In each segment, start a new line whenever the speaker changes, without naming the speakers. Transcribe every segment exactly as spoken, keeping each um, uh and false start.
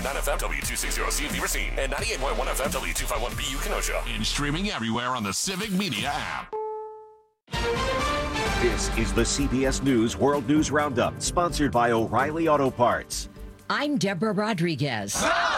nine F M, W two sixty C V Racine, and ninety-eight point one F M, W two fifty-one B U Kenosha.
And streaming everywhere on the Civic Media app.
This is the C B S News World News Roundup, sponsored by O'Reilly Auto Parts.
I'm Deborah Rodriguez.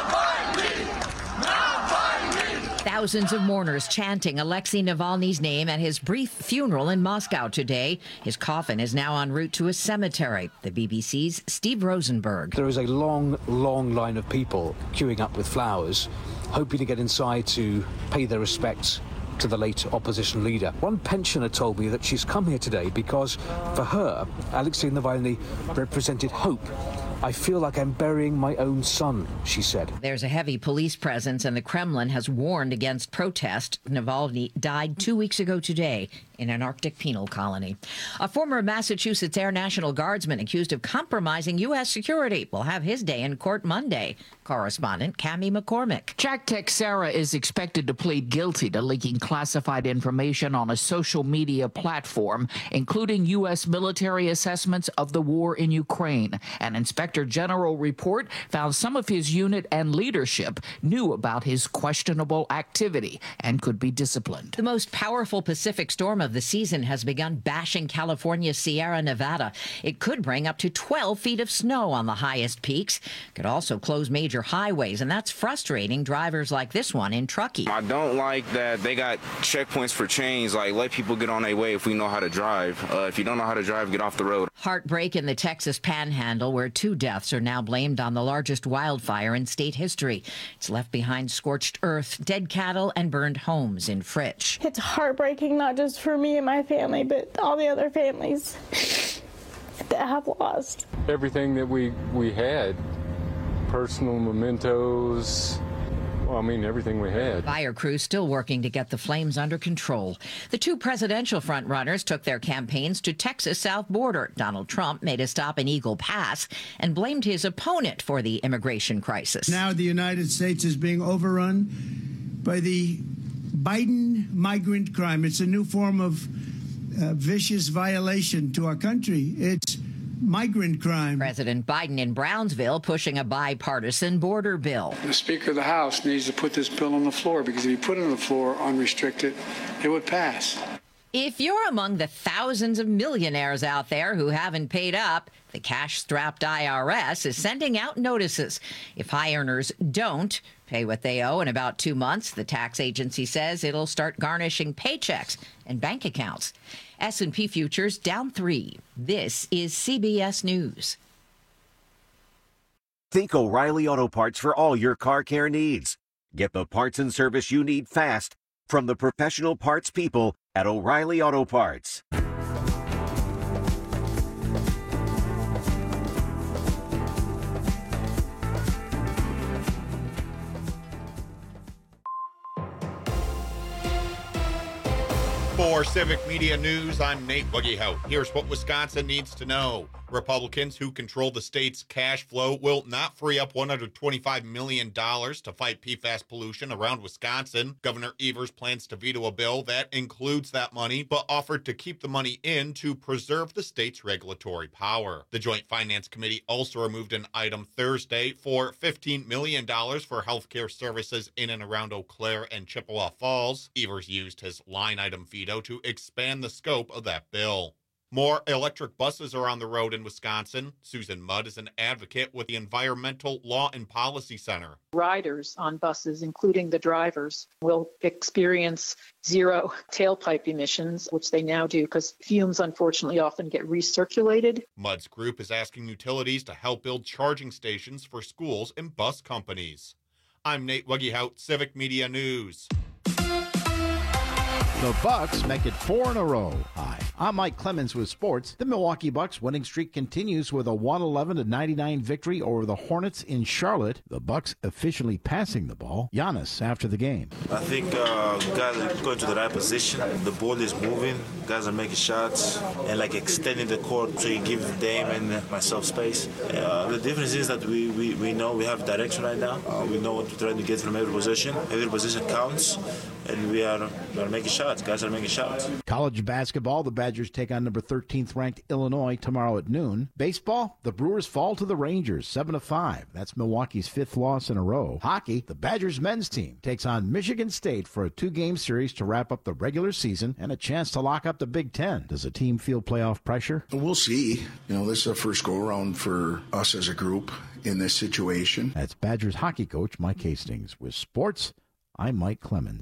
Thousands of mourners chanting Alexei Navalny's name at his brief funeral in Moscow today. His coffin is now en route to a cemetery. The B B C's Steve Rosenberg.
There is a long, long line of people queuing up with flowers, hoping to get inside to pay their respects to the late opposition leader. One pensioner told me that she's come here today because, for her, Alexei Navalny represented hope. I feel like I'm burying my own son, she said.
There's a heavy police presence, and the Kremlin has warned against protest. Navalny died two weeks ago today in an Arctic penal colony. A former Massachusetts Air National Guardsman accused of compromising U S security will have his day in court Monday. Correspondent Cammie McCormick.
Jack Texera is expected to plead guilty to leaking classified information on a social media platform, including U S military assessments of the war in Ukraine. An Inspector General report found some of his unit and leadership knew about his questionable activity and could be disciplined.
The most powerful Pacific storm of the season has begun bashing California's Sierra Nevada. It could bring up to twelve feet of snow on the highest peaks. Could also close major highways, and that's frustrating drivers like this one in Truckee.
I don't like that they got checkpoints for chains, like let people get on their way if we know how to drive. Uh, if you don't know how to drive, get off the road.
Heartbreak in the Texas Panhandle, where two deaths are now blamed on the largest wildfire in state history. It's left behind scorched earth, dead cattle, and burned homes in Fritch.
It's heartbreaking, not just for me and my family, but all the other families that have lost
everything that we we had, personal mementos. Well, I mean, everything we had.
Fire crews still working to get the flames under control. The two presidential frontrunners took their campaigns to Texas' south border. Donald Trump made a stop in Eagle Pass and blamed his opponent for the immigration crisis.
Now the United States is being overrun by the Biden migrant crime. It's a new form of uh, vicious violation to our country. It's migrant crime.
President Biden in Brownsville pushing a bipartisan border bill.
The Speaker of the House needs to put this bill on the floor, because if you put it on the floor unrestricted, it would pass.
If you're among the thousands of millionaires out there who haven't paid up, the cash-strapped I R S is sending out notices. If high earners don't pay what they owe in about two months, the tax agency says it'll start garnishing paychecks and bank accounts. S and P futures down three. This is C B S News.
Think O'Reilly Auto Parts for all your car care needs. Get the parts and service you need fast from the professional parts people at O'Reilly Auto Parts.
For Civic Media News, I'm Nate Boogie-Hout. Here's what Wisconsin needs to know. Republicans who control the state's cash flow will not free up one hundred twenty-five million dollars to fight P FAS pollution around Wisconsin. Governor Evers plans to veto a bill that includes that money, but offered to keep the money in to preserve the state's regulatory power. The Joint Finance Committee also removed an item Thursday for fifteen million dollars for healthcare services in and around Eau Claire and Chippewa Falls. Evers used his line item veto to expand the scope of that bill. More electric buses are on the road in Wisconsin. Susan Mudd is an advocate with the Environmental Law and Policy Center.
Riders on buses, including the drivers, will experience zero tailpipe emissions, which they now do because fumes unfortunately often get recirculated.
Mudd's group is asking utilities to help build charging stations for schools and bus companies. I'm Nate Wuggehout, Civic Media News.
The Bucks make it four in a row. Hi, I'm Mike Clemens with sports. The Milwaukee Bucks winning streak continues with a one eleven to ninety-nine victory over the Hornets in Charlotte. The Bucks officially passing the ball. Giannis after the game.
I think uh, guys are going to the right position. The ball is moving. Guys are making shots and like extending the court so you give Dame and myself space. Uh, the difference is that we, we, we know we have direction right now. Uh, we know what to try to get from every position. Every position counts. and we are, we are making shots. Guys are making shots.
College basketball, the Badgers take on number thirteenth ranked Illinois tomorrow at noon. Baseball, the Brewers fall to the Rangers, seven to five. That's Milwaukee's fifth loss in a row. Hockey, the Badgers men's team takes on Michigan State for a two-game series to wrap up the regular season and a chance to lock up the Big Ten. Does the team feel playoff pressure?
We'll see. You know, this is our first go-around for us as a group in this situation.
That's Badgers hockey coach Mike Hastings. With sports, I'm Mike Clemens.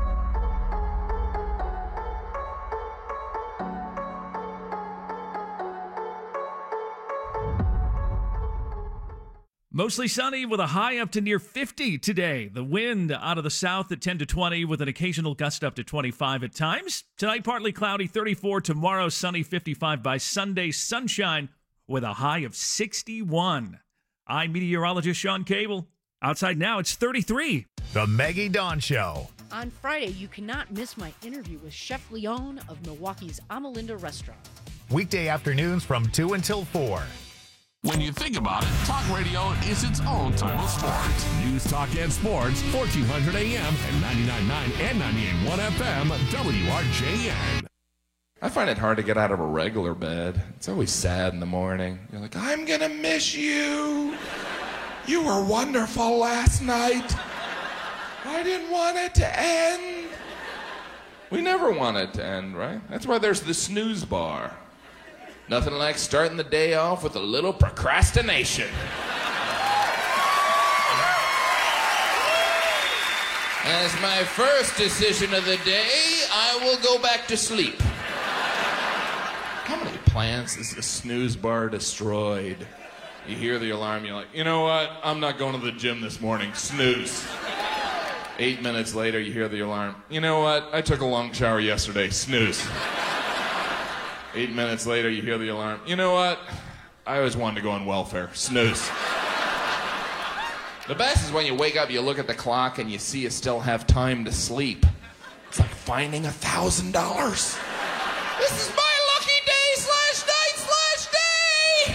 Mostly sunny with a high up to near fifty today. The wind out of the south at ten to twenty with an occasional gust up to twenty-five at times. Tonight, partly cloudy, thirty-four. Tomorrow, sunny, fifty-five. By Sunday, sunshine with a high of sixty-one. I'm meteorologist Sean Cable. Outside now, it's thirty-three.
The Maggie Dawn Show.
On Friday, you cannot miss my interview with Chef Leon of Milwaukee's Amalinda restaurant.
Weekday afternoons from two until four.
When you think about it, talk radio is its own type of sports. News, talk, and sports, fourteen hundred A M and ninety-nine point nine and ninety-eight point one F M, W R J N.
I find it hard to get out of a regular bed. It's always sad in the morning. You're like, I'm going to miss you. You were wonderful last night. I didn't want it to end. We never want it to end, right? That's why there's the snooze bar. Nothing like starting the day off with a little procrastination. As my first decision of the day, I will go back to sleep. How many plants is the snooze bar destroyed? You hear the alarm, you're like, you know what? I'm not going to the gym this morning. Snooze. Eight minutes later, you hear the alarm. You know what? I took a long shower yesterday. Snooze. Eight minutes later, you hear the alarm. You know what? I always wanted to go on welfare. Snooze. The best is when you wake up, you look at the clock, and you see you still have time to sleep. It's like finding a thousand dollars. This is my lucky day slash night slash day!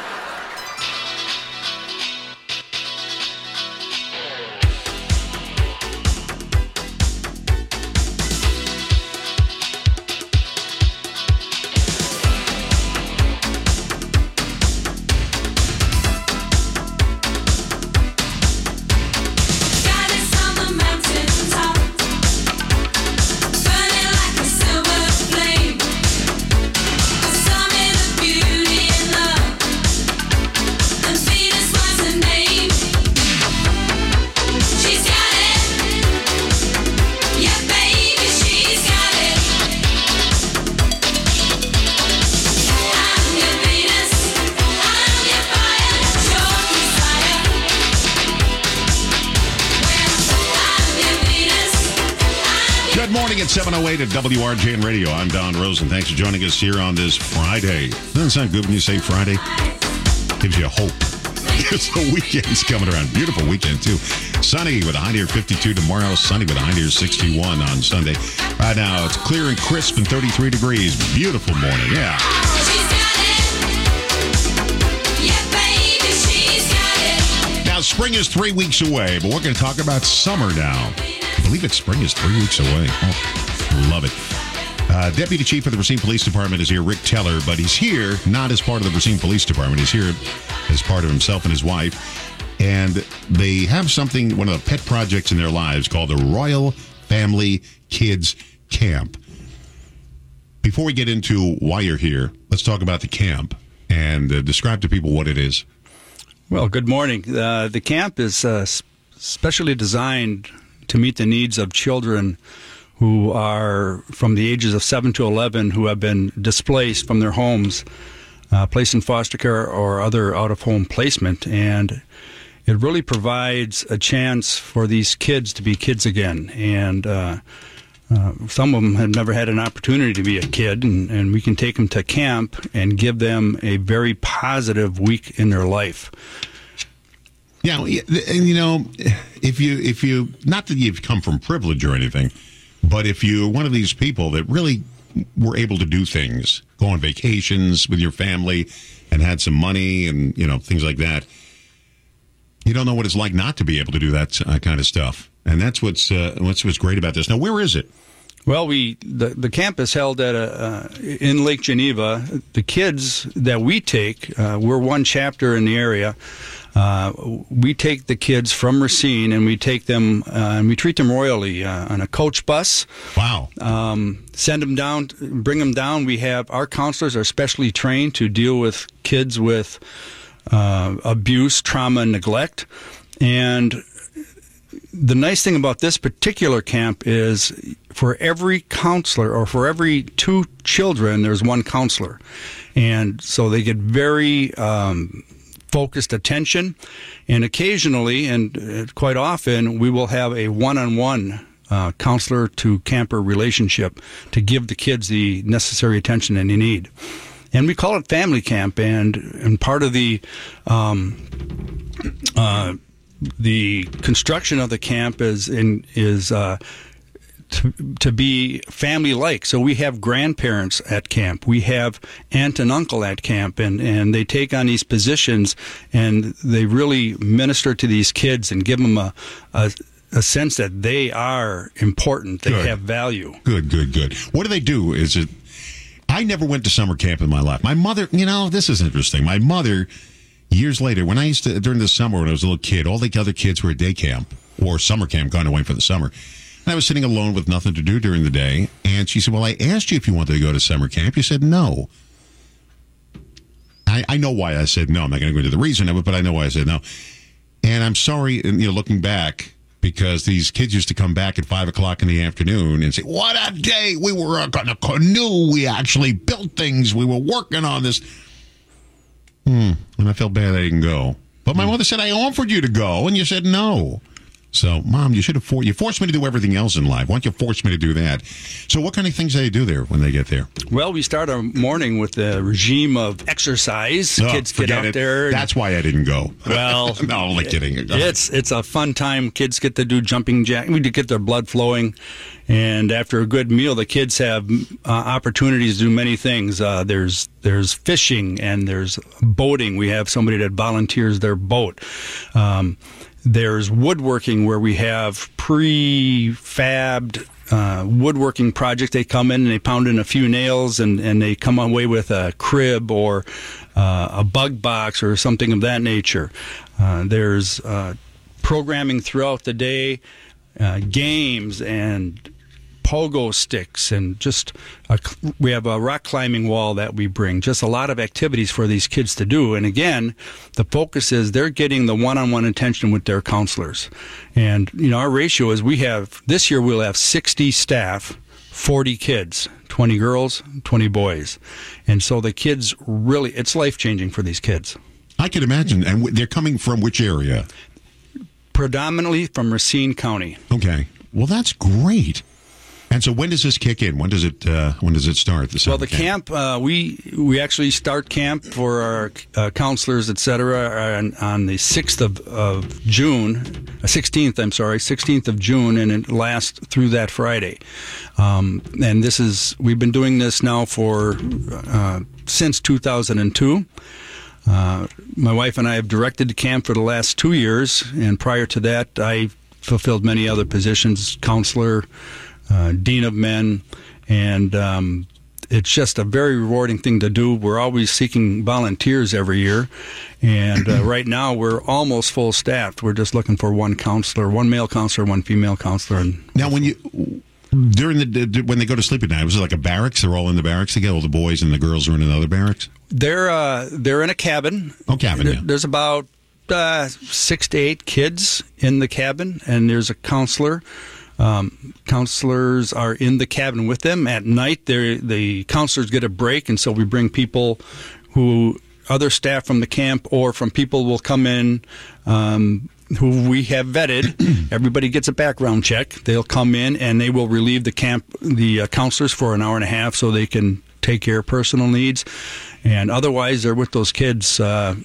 At seven oh eight at W R J N Radio. I'm Don Rosen. Thanks for joining us here on this Friday. Doesn't it sound good when you say Friday? Gives you hope. Because the weekend's coming around. Beautiful weekend, too. Sunny with a high near fifty-two tomorrow. Sunny with a high near sixty-one on Sunday. Right now, it's clear and crisp and thirty-three degrees. Beautiful morning. Yeah. Now, spring is three weeks away, but we're going to talk about summer now. I believe it's spring is three weeks away. Oh, love it. Uh, Deputy Chief of the Racine Police Department is here, Rick Teller, but he's here not as part of the Racine Police Department. He's here as part of himself and his wife. And they have something, one of the pet projects in their lives called the Royal Family Kids Camp. Before we get into why you're here, let's talk about the camp and uh, describe to people what it is.
Well, good morning. Uh, the camp is uh, specially designed to meet the needs of children who are from the ages of seven to eleven who have been displaced from their homes, uh, placed in foster care or other out-of-home placement. And it really provides a chance for these kids to be kids again. And uh, uh, some of them have never had an opportunity to be a kid, and, and we can take them to camp and give them a very positive week in their life.
Yeah, and you know, if you, if you, not that you've come from privilege or anything, but if you're one of these people that really were able to do things, go on vacations with your family and had some money and, you know, things like that, you don't know what it's like not to be able to do that uh, kind of stuff. And that's what's uh, what's what's great about this. Now, where is it?
Well, we the, the camp is held at a uh, in Lake Geneva. The kids that we take, uh, we're one chapter in the area. Uh, we take the kids from Racine and we take them uh, and we treat them royally uh, on a coach bus.
Wow!
Um, send them down, bring them down. We have our counselors are specially trained to deal with kids with uh, abuse, trauma, and neglect. And the nice thing about this particular camp is for every counselor or for every two children, there's one counselor. And so they get very um, focused attention. And occasionally, and quite often, we will have a one-on-one uh, counselor to camper relationship to give the kids the necessary attention that they need. And we call it family camp. And, and part of the... Um, uh, The construction of the camp is in, is uh, to, to be family-like. So we have grandparents at camp. We have aunt and uncle at camp, and, and they take on these positions, and they really minister to these kids and give them a, a, a sense that they are important, they
Good.
have value.
Good, good, good. What do they do? Is it? I never went to summer camp in my life. My mother, you know, this is interesting. My mother... Years later, when I used to, during the summer when I was a little kid, all the other kids were at day camp or summer camp, gone away for the summer. And I was sitting alone with nothing to do during the day. And she said, well, I asked you if you wanted to go to summer camp. You said no. I, I know why I said no. I'm not going to go into the reason of it, but I know why I said no. And I'm sorry, and, you know, looking back, because these kids used to come back at five o'clock in the afternoon and say, what a day. We were on a canoe. We actually built things. We were working on this. Hmm. And I felt bad I didn't go. But my mother said, I offered you to go, and you said no. So, Mom, you should have for- you forced me to do everything else in life. Why don't you force me to do that? So what kind of things do they do there when they get there?
Well, we start our morning with a regime of exercise.
Oh,
Kids get out
it.
there. And,
That's why I didn't go.
Well,
no, I'm only kidding.
It's it's a fun time. Kids get to do jumping jack. We get their blood flowing. And after a good meal, the kids have uh, opportunities to do many things. Uh, there's there's fishing and there's boating. We have somebody that volunteers their boat. Um, there's woodworking where we have prefabbed uh, woodworking projects. They come in and they pound in a few nails and, and they come away with a crib or uh, a bug box or something of that nature. Uh, there's uh, programming throughout the day, uh, games and pogo sticks, and just a, we have a rock climbing wall that we bring. Just a lot of activities for these kids to do. And again, the focus is they're getting the one-on-one attention with their counselors. And you know, our ratio is we have this year we'll have sixty staff, forty kids, twenty girls, twenty boys, and so the kids really it's life changing for these kids.
I can imagine. And they're coming from which area?
Predominantly from Racine County.
Okay. Well, that's great. And so, when does this kick in? When does it? Uh, when does it start? The
well, the camp, camp uh, we we actually start camp for our uh, counselors, et cetera, on, on the sixth of, of June, sixteenth. I'm sorry, sixteenth of June, and it lasts through that Friday. Um, and this is we've been doing this now for uh, since two thousand two. Uh, my wife and I have directed the camp for the last two years, and prior to that, I fulfilled many other positions, counselor. Uh, Dean of Men, and um, it's just a very rewarding thing to do. We're always seeking volunteers every year, and uh, right now we're almost full staffed. We're just looking for one counselor, one male counselor, one female counselor. And
now, when you during the when they go to sleep at night, was it like a barracks? They're all in the barracks together. All the boys and the girls are in another barracks.
They're uh, they're in a cabin.
Oh, cabin.
There,
yeah.
There's about uh, six to eight kids in the cabin, and there's a counselor. Um, counselors are in the cabin with them. At night, the counselors get a break, and so we bring people who, other staff from the camp or from people will come in um, who we have vetted. Everybody gets a background check. They'll come in, and they will relieve the camp, the uh, counselors for an hour and a half so they can take care of personal needs. And otherwise, they're with those kids uh,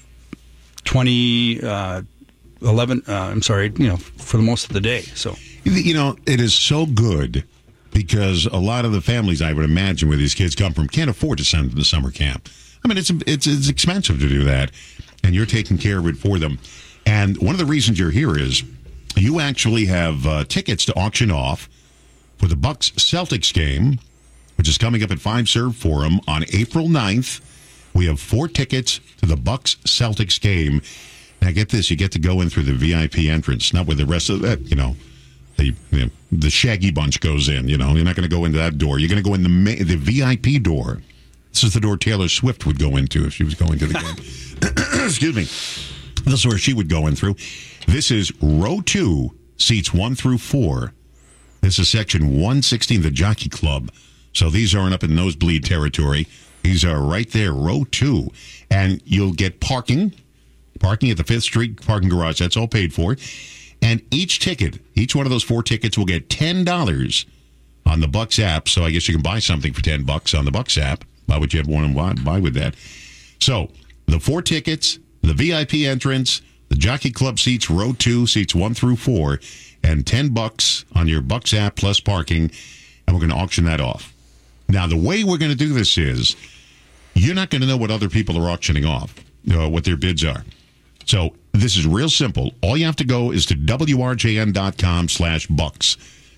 twenty, uh, eleven, uh, I'm sorry, you know, for the most of the day, so...
You know, it is so good because a lot of the families, I would imagine, where these kids come from can't afford to send them to summer camp. I mean, it's it's it's expensive to do that, and you're taking care of it for them. And one of the reasons you're here is you actually have uh, tickets to auction off for the Bucks Celtics game, which is coming up at Five Serve Forum on April ninth. We have four tickets to the Bucks Celtics game. Now, get this, you get to go in through the V I P entrance, not where the rest of that, you know, the, you know, the Shaggy Bunch goes in, you know. You're not going to go into that door. You're going to go in the ma- the V I P door. This is the door Taylor Swift would go into if she was going to the game. Excuse me. This is where she would go in through. This is row two, seats one through four. This is section one sixteen, the Jockey Club. So these aren't up in nosebleed territory. These are right there, row two. And you'll get parking. Parking at the Fifth Street parking garage. That's all paid for. And each ticket, each one of those four tickets will get ten dollars on the Bucks app. So I guess you can buy something for ten bucks on the Bucks app. Why would you have one and buy with that? So the four tickets, the V I P entrance, the Jockey Club seats, row two, seats one through four, and ten bucks on your Bucks app plus parking. And we're going to auction that off. Now, the way we're going to do this is you're not going to know what other people are auctioning off, you know, what their bids are. So this is real simple. All you have to go is to W R J N dot com slash bucks.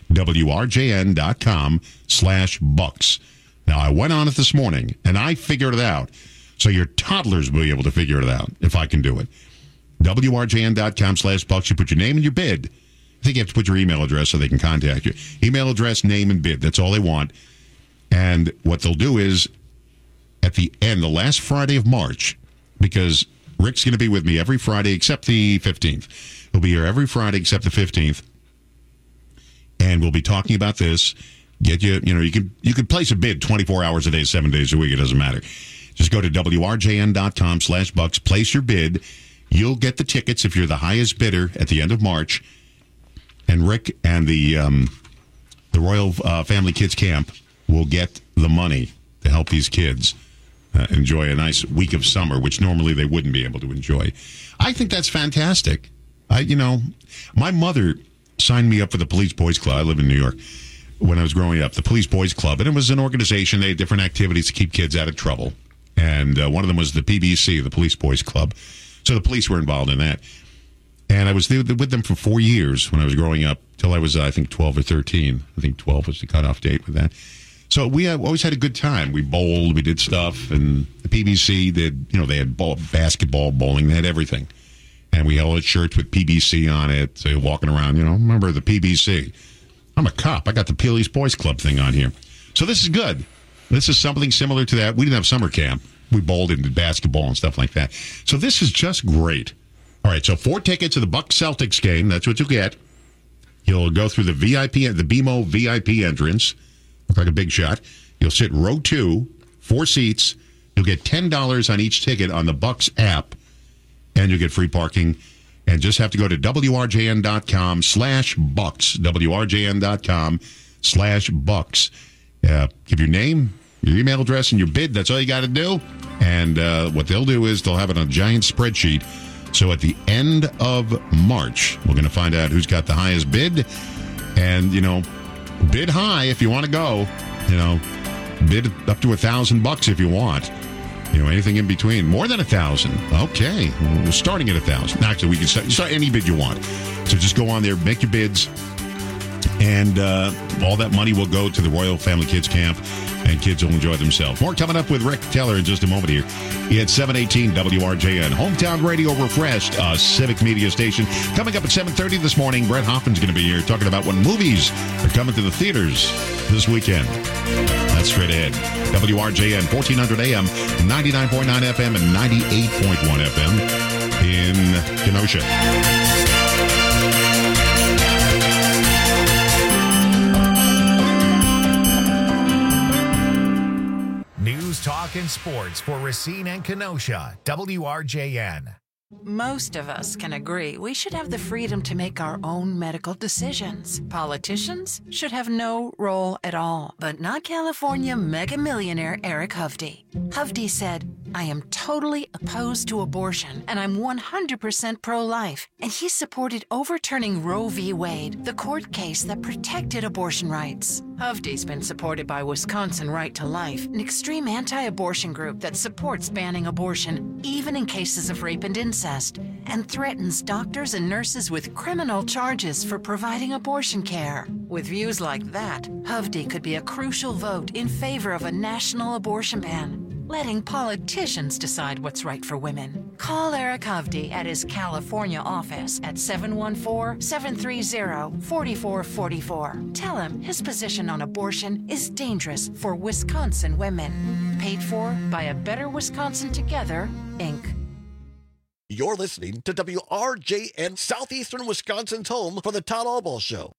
W R J N dot com slash bucks. Now, I went on it this morning, and I figured it out. So your toddlers will be able to figure it out if I can do it. W R J N dot com slash bucks. You put your name and your bid. I think you have to put your email address so they can contact you. Email address, name, and bid. That's all they want. And what they'll do is, at the end, the last Friday of March, because Rick's going to be with me every Friday except the fifteenth. He'll be here every Friday except the fifteenth. And we'll be talking about this. Get you, you know, you can you can place a bid twenty-four hours a day, seven days a week. It doesn't matter. Just go to W R J N dot com slash bucks, place your bid. You'll get the tickets if you're the highest bidder at the end of March. And Rick and the um, the Royal uh, Family Kids Camp will get the money to help these kids uh, enjoy a nice week of summer, which normally they wouldn't be able to enjoy. I think that's fantastic. I, you know, my mother signed me up for the Police Boys Club. I live in New York. When I was growing up, the Police Boys Club, and it was an organization. They had different activities to keep kids out of trouble. And uh, one of them was the P B C, the Police Boys Club. So the police were involved in that. And I was there with them for four years when I was growing up, till I was, uh, I think, twelve or thirteen. I think twelve was the cutoff date with that. So we uh, always had a good time. We bowled, we did stuff, and the P B C did, you know, they had ball, basketball, bowling, they had everything. And we held shirts with P B C on it, so you're walking around, you know, remember the P B C. I'm a cop. I got the Police Boys Club thing on here. So this is good. This is something similar to that. We didn't have summer camp. We bowled and did basketball and stuff like that. So this is just great. All right, so four tickets to the Bucks Celtics game. That's what you'll get. You'll go through the V I P, the B M O V I P entrance. Look like a big shot. You'll sit row two, four seats. You'll get ten dollars on each ticket on the Bucks app, and you'll get free parking. And just have to go to W R J N dot com slash bucks. W R J N dot com slash bucks. Uh, give your name, your email address, and your bid. That's all you got to do. And uh, what they'll do is they'll have it on a giant spreadsheet. So at the end of March, we're going to find out who's got the highest bid. And, you know, bid high if you want to go. You know, bid up to a thousand bucks if you want. You know, anything in between. More than a thousand. Okay. We're starting at a thousand. Actually, we can start, start any bid you want. So just go on there, make your bids. And uh, all that money will go to the Royal Family Kids Camp, and kids will enjoy themselves. More coming up with Rick Teller in just a moment here. It's seven eighteen W R J N. Hometown Radio Refreshed, a civic media station. Coming up at seven thirty this morning, Brett Hoffman's going to be here talking about what movies are coming to the theaters this weekend. That's straight ahead. W R J N, fourteen hundred A M, ninety-nine point nine F M, and ninety-eight point one F M in Kenosha.
News, talk, and sports for Racine and Kenosha. W R J N.
Most of us can agree we should have the freedom to make our own medical decisions. Politicians should have no role at all, but not California mega millionaire Eric Hovde. Hovde said, I am totally opposed to abortion, and I'm one hundred percent pro-life. And he supported overturning Roe v. Wade, the court case that protected abortion rights. Hovde's been supported by Wisconsin Right to Life, an extreme anti-abortion group that supports banning abortion, even in cases of rape and incest, and threatens doctors and nurses with criminal charges for providing abortion care. With views like that, Hovde could be a crucial vote in favor of a national abortion ban, letting politicians decide what's right for women. Call Eric Hovde at his California office at seven one four, seven three zero, four four four four. Tell him his position on abortion is dangerous for Wisconsin women. Paid for by A Better Wisconsin Together, Incorporated.
You're listening to W R J N, Southeastern Wisconsin's home for the Todd Albaugh Show.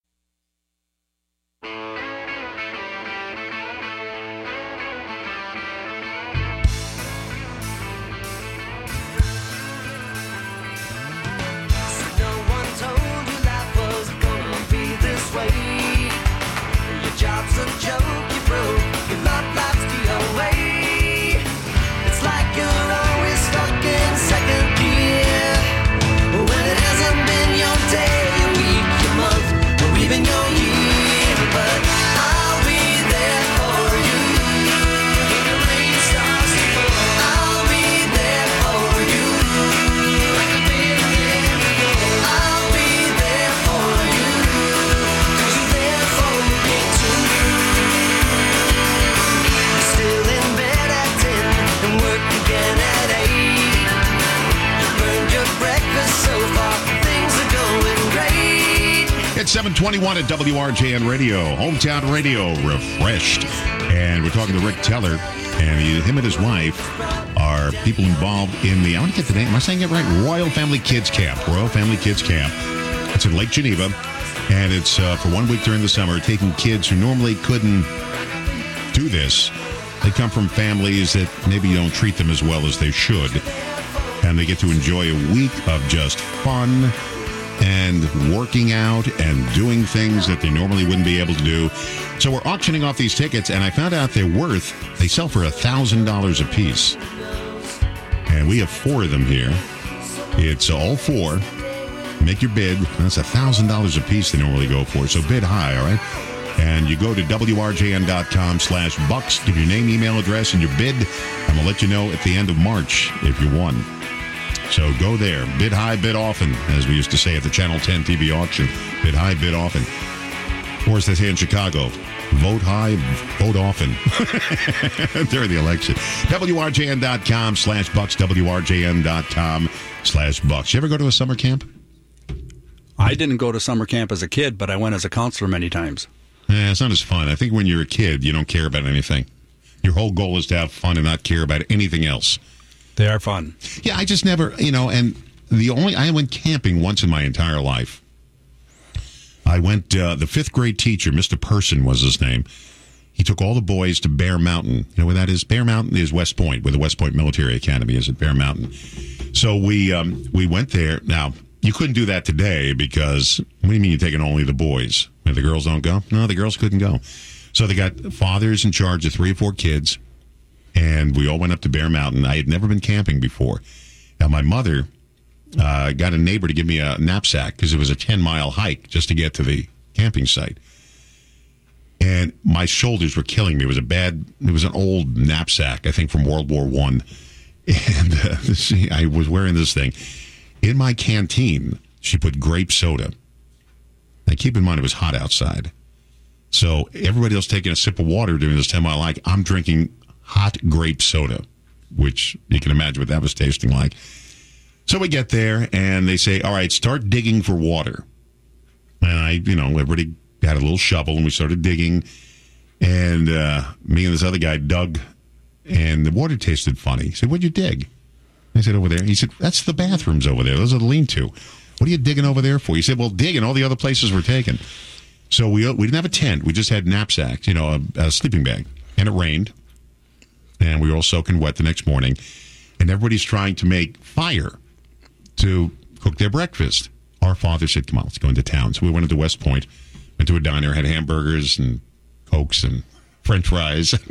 Job's a joke, you broke, your love life's the away. It's like you're always stuck in second gear, when it hasn't been your day, your week, your month, or even your year. But I'll be there for you when the rain starts to fall. I'll be there for you like I've been there before. I'll be there for you 'cause you're there for me too. Still in bed at ten and work again at eight. Burned your breakfast so far, things are going great.
It's seven twenty-one at W R J N Radio, Hometown Radio, refreshed. And we're talking to Rick Teller, and he, him and his wife are people involved in the, I want to get the name, am I saying it right? Royal Family Kids Camp. Royal Family Kids Camp. It's in Lake Geneva, and it's uh, for one week during the summer, taking kids who normally couldn't do this. They come from families that maybe don't treat them as well as they should, and they get to enjoy a week of just fun and working out and doing things that they normally wouldn't be able to do. So we're auctioning off these tickets, and I found out they're worth, they sell for one thousand dollars a piece. And we have four of them here. It's all four. Make your bid. That's one thousand dollars a piece they normally go for, so bid high, all right? And you go to W R J N dot com slash bucks, give your name, email address, and your bid, and we'll let you know at the end of March if you won. So go there. Bid high, bid often, as we used to say at the Channel ten T V auction. Bid high, bid often. Or as they say in Chicago, vote high, vote often during the election. W R J N dot com slash bucks, W R J N dot com slash bucks. You ever go to a summer camp?
I didn't go to summer camp as a kid, but I went as a counselor many times.
Eh, it's not as fun. I think when you're a kid, you don't care about anything. Your whole goal is to have fun and not care about anything else.
They are fun.
Yeah, I just never, you know, and the only, I went camping once in my entire life. I went, uh, the fifth grade teacher, Mister Person was his name. He took all the boys to Bear Mountain. You know where that is? Bear Mountain is West Point, where the West Point Military Academy is at Bear Mountain. So we um, we went there. Now, you couldn't do that today because, what do you mean you're taking only the boys? And the girls don't go? No, the girls couldn't go. So they got fathers in charge of three or four kids, and we all went up to Bear Mountain. I had never been camping before. Now, my mother uh, got a neighbor to give me a knapsack because it was a ten-mile hike just to get to the camping site. And my shoulders were killing me. It was a bad, it was an old knapsack, I think, from World War One. And uh, see, I was wearing this thing. In my canteen, she put grape soda. Now, keep in mind, it was hot outside. So everybody else taking a sip of water during this ten-mile hike, I'm drinking hot grape soda, which you can imagine what that was tasting like. So we get there, and they say, all right, start digging for water. And I, you know, everybody had a little shovel, and we started digging. And uh, me and this other guy dug, and the water tasted funny. He said, what'd you dig? I said, over there. He said, that's the bathrooms over there. Those are the lean-to. What are you digging over there for? He said, well, dig, and all the other places were taken. So we we didn't have a tent. We just had knapsacks, you know, a, a sleeping bag. And it rained. And we were all soaking wet the next morning. And everybody's trying to make fire to cook their breakfast. Our father said, come on, let's go into town. So we went into West Point, went to a diner, had hamburgers and Cokes and French fries.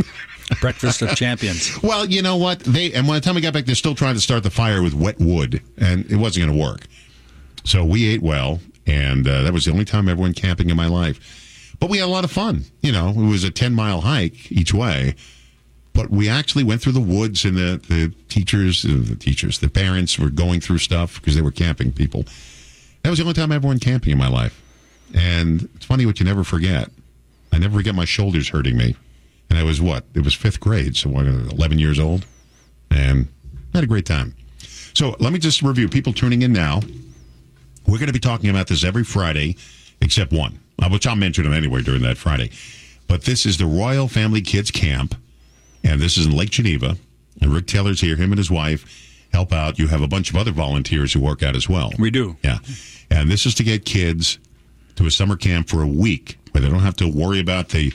Breakfast of champions.
Well, you know what? They and by the time we got back, they're still trying to start the fire with wet wood, and it wasn't going to work. So we ate well, and uh, that was the only time I ever went camping in my life. But we had a lot of fun. You know, it was a ten-mile hike each way. But we actually went through the woods, and the, the teachers, uh, the teachers, the parents were going through stuff because they were camping people. That was the only time I ever went camping in my life. And it's funny what you never forget. I never forget my shoulders hurting me. And I was what? It was fifth grade, so what, eleven years old. And I had a great time. So let me just review. People tuning in now, we're going to be talking about this every Friday, except one, which I'll mention them anyway during that Friday. But this is the Royal Family Kids Camp. And this is in Lake Geneva. And Rick Taylor's here. Him and his wife help out. You have a bunch of other volunteers who work out as well.
We do.
Yeah. And this is to get kids to a summer camp for a week where they don't have to worry about the,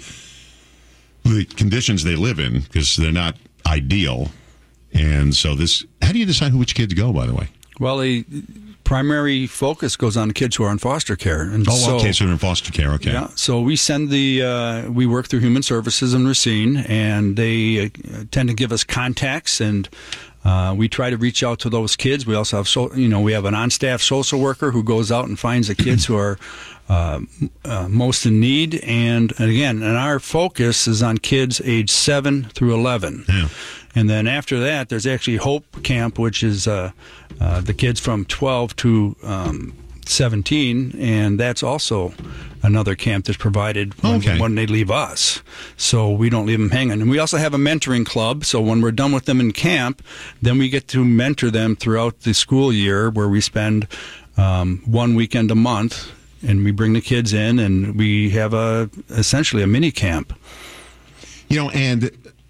the conditions they live in because they're not ideal. And so this, how do you decide who which kids go, by the way?
Well, the primary focus goes on kids who are in foster care. And
oh,
so,
okay, so they're in foster care, okay.
Yeah, so we send the, uh, we work through Human Services in Racine, and they uh, tend to give us contacts, and uh, we try to reach out to those kids. We also have, so, you know, we have an on-staff social worker who goes out and finds the kids who are uh, uh, most in need, and, and again, and our focus is on kids age seven through eleven.
Yeah.
And then after that, there's actually Hope Camp, which is uh, uh, the kids from twelve to um, seventeen, and that's also another camp that's provided when,
okay.
when they leave us. So we don't leave them hanging. And we also have a mentoring club, so when we're done with them in camp, then we get to mentor them throughout the school year, where we spend um, one weekend a month, and we bring the kids in, and we have a essentially a mini camp.
You know, and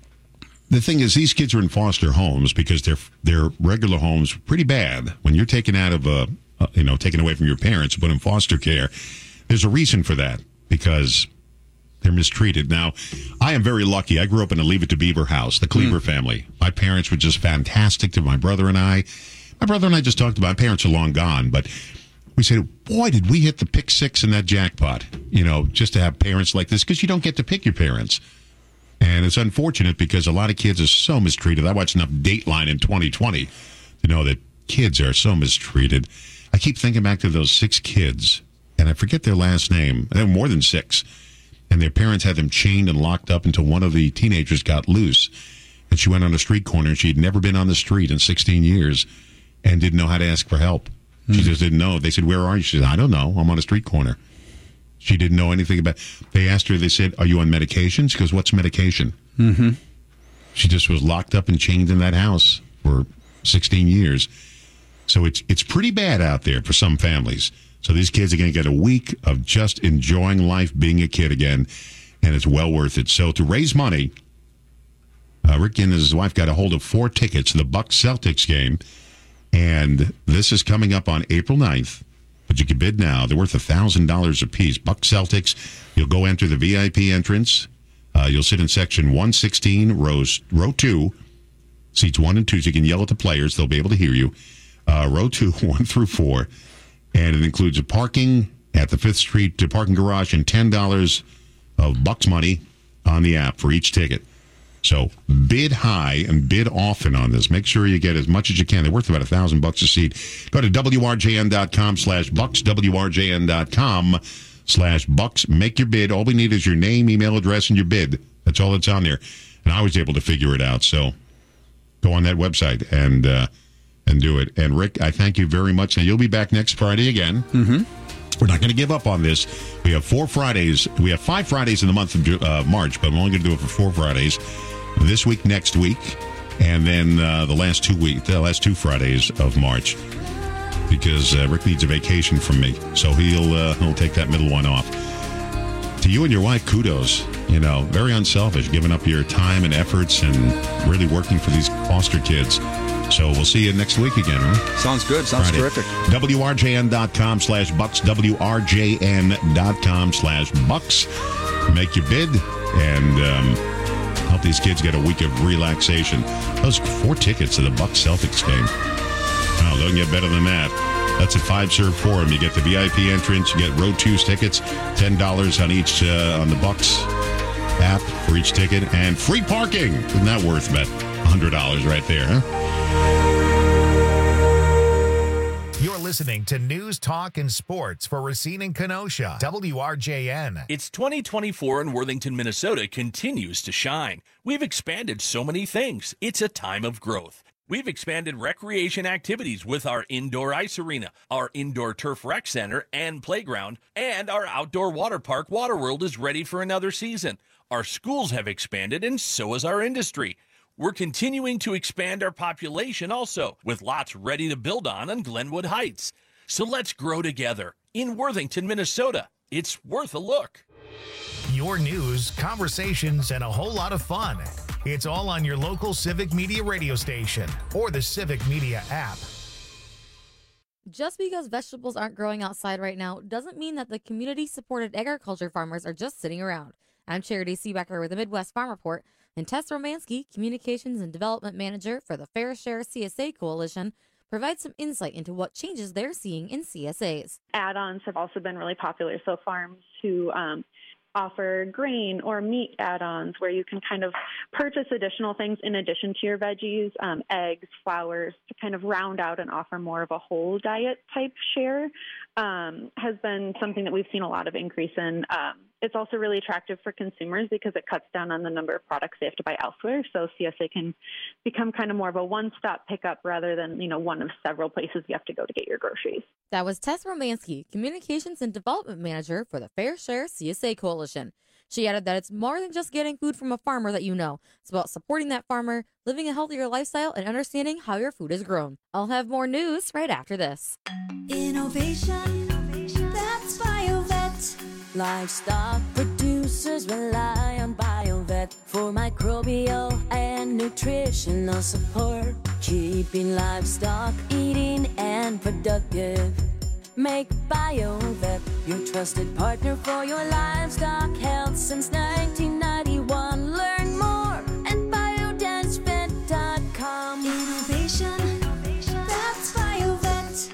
the thing is, these kids are in foster homes because their their regular homes are pretty bad. When you're taken out of a, uh, you know, taken away from your parents, put in foster care, there's a reason for that because they're mistreated. Now, I am very lucky. I grew up in a Leave It to Beaver house, the Cleaver mm. family. My parents were just fantastic to my brother and I. My brother and I just talked about, my parents are long gone, but we said, boy, did we hit the pick six in that jackpot, you know, just to have parents like this, because you don't get to pick your parents. And it's unfortunate because a lot of kids are so mistreated. I watched enough Dateline in twenty twenty to know that kids are so mistreated. I keep thinking back to those six kids, and I forget their last name. There were more than six. And their parents had them chained and locked up until one of the teenagers got loose. And she went on a street corner, and she'd never been on the street in sixteen years and didn't know how to ask for help. Mm-hmm. She just didn't know. They said, where are you? She said, I don't know. I'm on a street corner. She didn't know anything about it. They asked her, they said, are you on medication? She goes, what's medication?
Mm-hmm.
She just was locked up and chained in that house for sixteen years. So it's it's pretty bad out there for some families. So these kids are going to get a week of just enjoying life, being a kid again, and it's well worth it. So to raise money, uh, Rick and his wife got a hold of four tickets to the Bucks Celtics game, and this is coming up on April ninth. But you can bid now. They're worth one thousand dollars a piece. Bucks Celtics, you'll go enter the V I P entrance. Uh, you'll sit in section one sixteen, rows, row two, seats one and two, so you can yell at the players. They'll be able to hear you. Uh, row two, one through four. And it includes a parking at the Fifth Street parking garage and ten dollars of Bucks money on the app for each ticket. So bid high and bid often on this. Make sure you get as much as you can. They're worth about a thousand bucks a seat. Go to W R J N dot com slash bucks, W R J N dot com slash bucks. Make your bid. All we need is your name, email address, and your bid. That's all that's on there. And I was able to figure it out. So go on that website and uh, and do it. And Rick, I thank you very much. Now you'll be back next Friday again.
Mm-hmm.
We're not going to give up on this. We have four Fridays. We have five Fridays in the month of uh, March, but I'm only going to do it for four Fridays. This week, next week, and then uh, the last two week, the last two Fridays of March, because uh, Rick needs a vacation from me, so he'll uh, he'll take that middle one off. To you and your wife, kudos. You know, very unselfish, giving up your time and efforts and really working for these foster kids. So we'll see you next week again, huh?
Sounds good. Sounds
Friday.
terrific.
W R J N dot com slash bucks, W R J N dot com slash bucks. Make your bid and um, help these kids get a week of relaxation. Those four tickets to the Bucks Celtics game. Wow, don't get better than that. That's a five-serve forum. You get the V I P entrance. You get row two's tickets, ten dollars on each uh, on the Bucks app for each ticket, and free parking. Isn't that worth about one hundred dollars right there, huh?
You're listening to News, Talk, and Sports for Racine and Kenosha, W R J N.
It's twenty twenty-four and Worthington, Minnesota continues to shine. We've expanded so many things. It's a time of growth. We've expanded recreation activities with our indoor ice arena, our indoor turf rec center and playground, and our outdoor water park, Waterworld, is ready for another season. Our schools have expanded, and so has our industry. We're continuing to expand our population also, with lots ready to build on on Glenwood Heights. So let's grow together. In Worthington, Minnesota, it's worth a look.
Your news, conversations, and a whole lot of fun. It's all on your local Civic Media radio station or the Civic Media app.
Just because vegetables aren't growing outside right now doesn't mean that the community-supported agriculture farmers are just sitting around. I'm Charity Seebecker with the Midwest Farm Report, and Tess Romansky, Communications and Development Manager for the Fair Share C S A Coalition, provides some insight into what changes they're seeing in C S As.
Add-ons have also been really popular, so farms who um, offer grain or meat add-ons where you can kind of purchase additional things in addition to your veggies, um, eggs, flours, to kind of round out and offer more of a whole diet type share um, has been something that we've seen a lot of increase in. Um, it's also really attractive for consumers because it cuts down on the number of products they have to buy elsewhere. So C S A can become kind of more of a one-stop pickup rather than, you know, one of several places you have to go to get your groceries.
That was Tess Romansky, Communications and Development Manager for the Fair Share C S A Coalition. She added that it's more than just getting food from a farmer that you know. It's about supporting that farmer, living a healthier lifestyle, and understanding how your food is grown. I'll have more news right after this.
Innovation, that's BioVet. Livestock producers rely on BioVet for microbial and nutritional support, keeping livestock eating and productive. Make BioVet your trusted partner for your livestock health since nineteen ninety-one. Learn more at biodance vet dot com. Innovation, that's BioVet.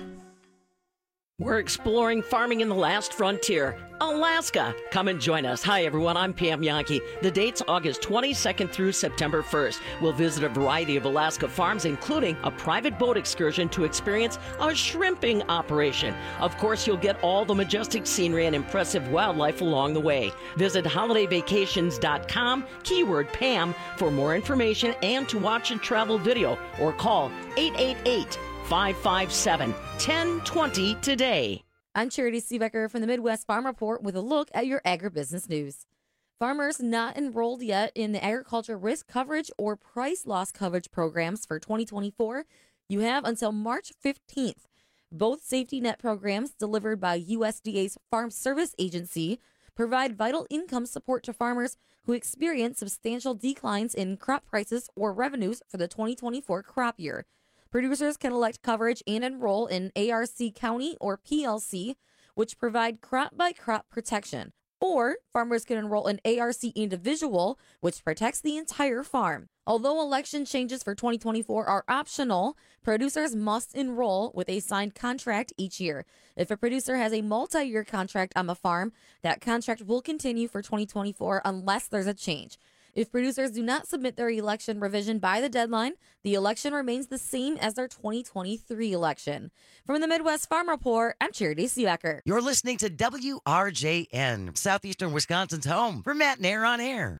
We're exploring farming in the last frontier, Alaska. Come and join us. Hi, everyone. I'm Pam Yankee. The date's August twenty-second through September first. We'll visit a variety of Alaska farms, including a private boat excursion to experience a shrimping operation. Of course, you'll get all the majestic scenery and impressive wildlife along the way. Visit holiday vacations dot com, keyword Pam, for more information and to watch a travel video, or call eight eight eight, five five seven, one zero two zero today.
I'm Charity Seebecker from the Midwest Farm Report with a look at your agribusiness news. Farmers not enrolled yet in the Agriculture Risk Coverage or Price Loss Coverage programs for twenty twenty-four, you have until March fifteenth. Both safety net programs delivered by U S D A's Farm Service Agency provide vital income support to farmers who experience substantial declines in crop prices or revenues for the twenty twenty-four crop year. Producers can elect coverage and enroll in A R C County or P L C, which provide crop-by-crop protection. Or farmers can enroll in A R C Individual, which protects the entire farm. Although election changes for twenty twenty-four are optional, producers must enroll with a signed contract each year. If a producer has a multi-year contract on the farm, that contract will continue for twenty twenty-four unless there's a change. If producers do not submit their election revision by the deadline, the election remains the same as their twenty twenty-three election. From the Midwest Farm Report, I'm Charity Seebecker.
You're listening to W R J N, Southeastern Wisconsin's home for Matt Nair on Air.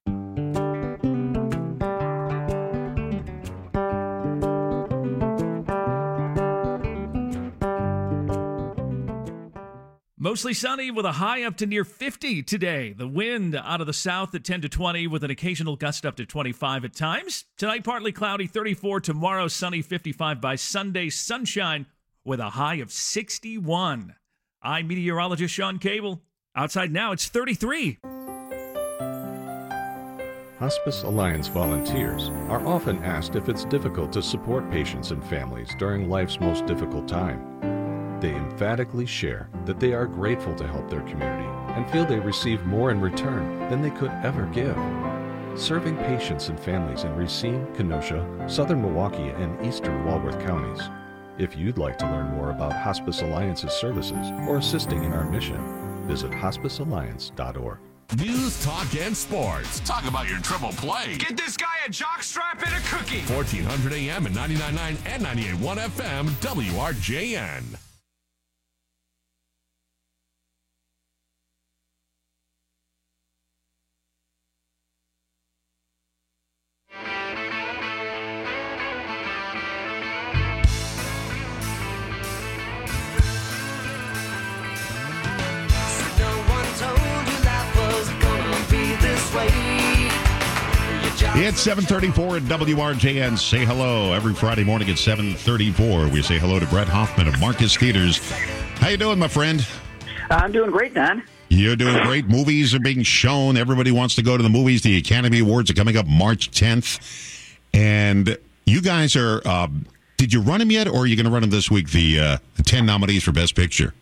Mostly sunny with a high up to near fifty today. The wind out of the south at ten to twenty with an occasional gust up to twenty-five at times. Tonight, partly cloudy, thirty-four. Tomorrow, sunny, fifty-five. By Sunday, sunshine with a high of sixty-one. I'm meteorologist Sean Cable. Outside now, it's thirty-three.
Hospice Alliance volunteers are often asked if it's difficult to support patients and families during life's most difficult time. They emphatically share that they are grateful to help their community and feel they receive more in return than they could ever give. Serving patients and families in Racine, Kenosha, Southern Milwaukee, and Eastern Walworth counties. If you'd like to learn more about Hospice Alliance's services or assisting in our mission, visit hospice alliance dot org.
News, talk, and sports. Talk about your triple play.
Get this guy a jockstrap and a cookie.
fourteen hundred A M and ninety-nine point nine and ninety-eight point one F M, W R J N.
It's seven thirty-four at W R J N. Say hello every Friday morning at seven thirty-four. We say hello to Brett Hoffman of Marcus Theaters. How you doing, my friend?
I'm doing great, Don.
You're doing great. Movies are being shown. Everybody wants to go to the movies. The Academy Awards are coming up March tenth. And you guys are, uh, did you run them yet, or are you going to run them this week, the, uh, the ten nominees for Best Picture?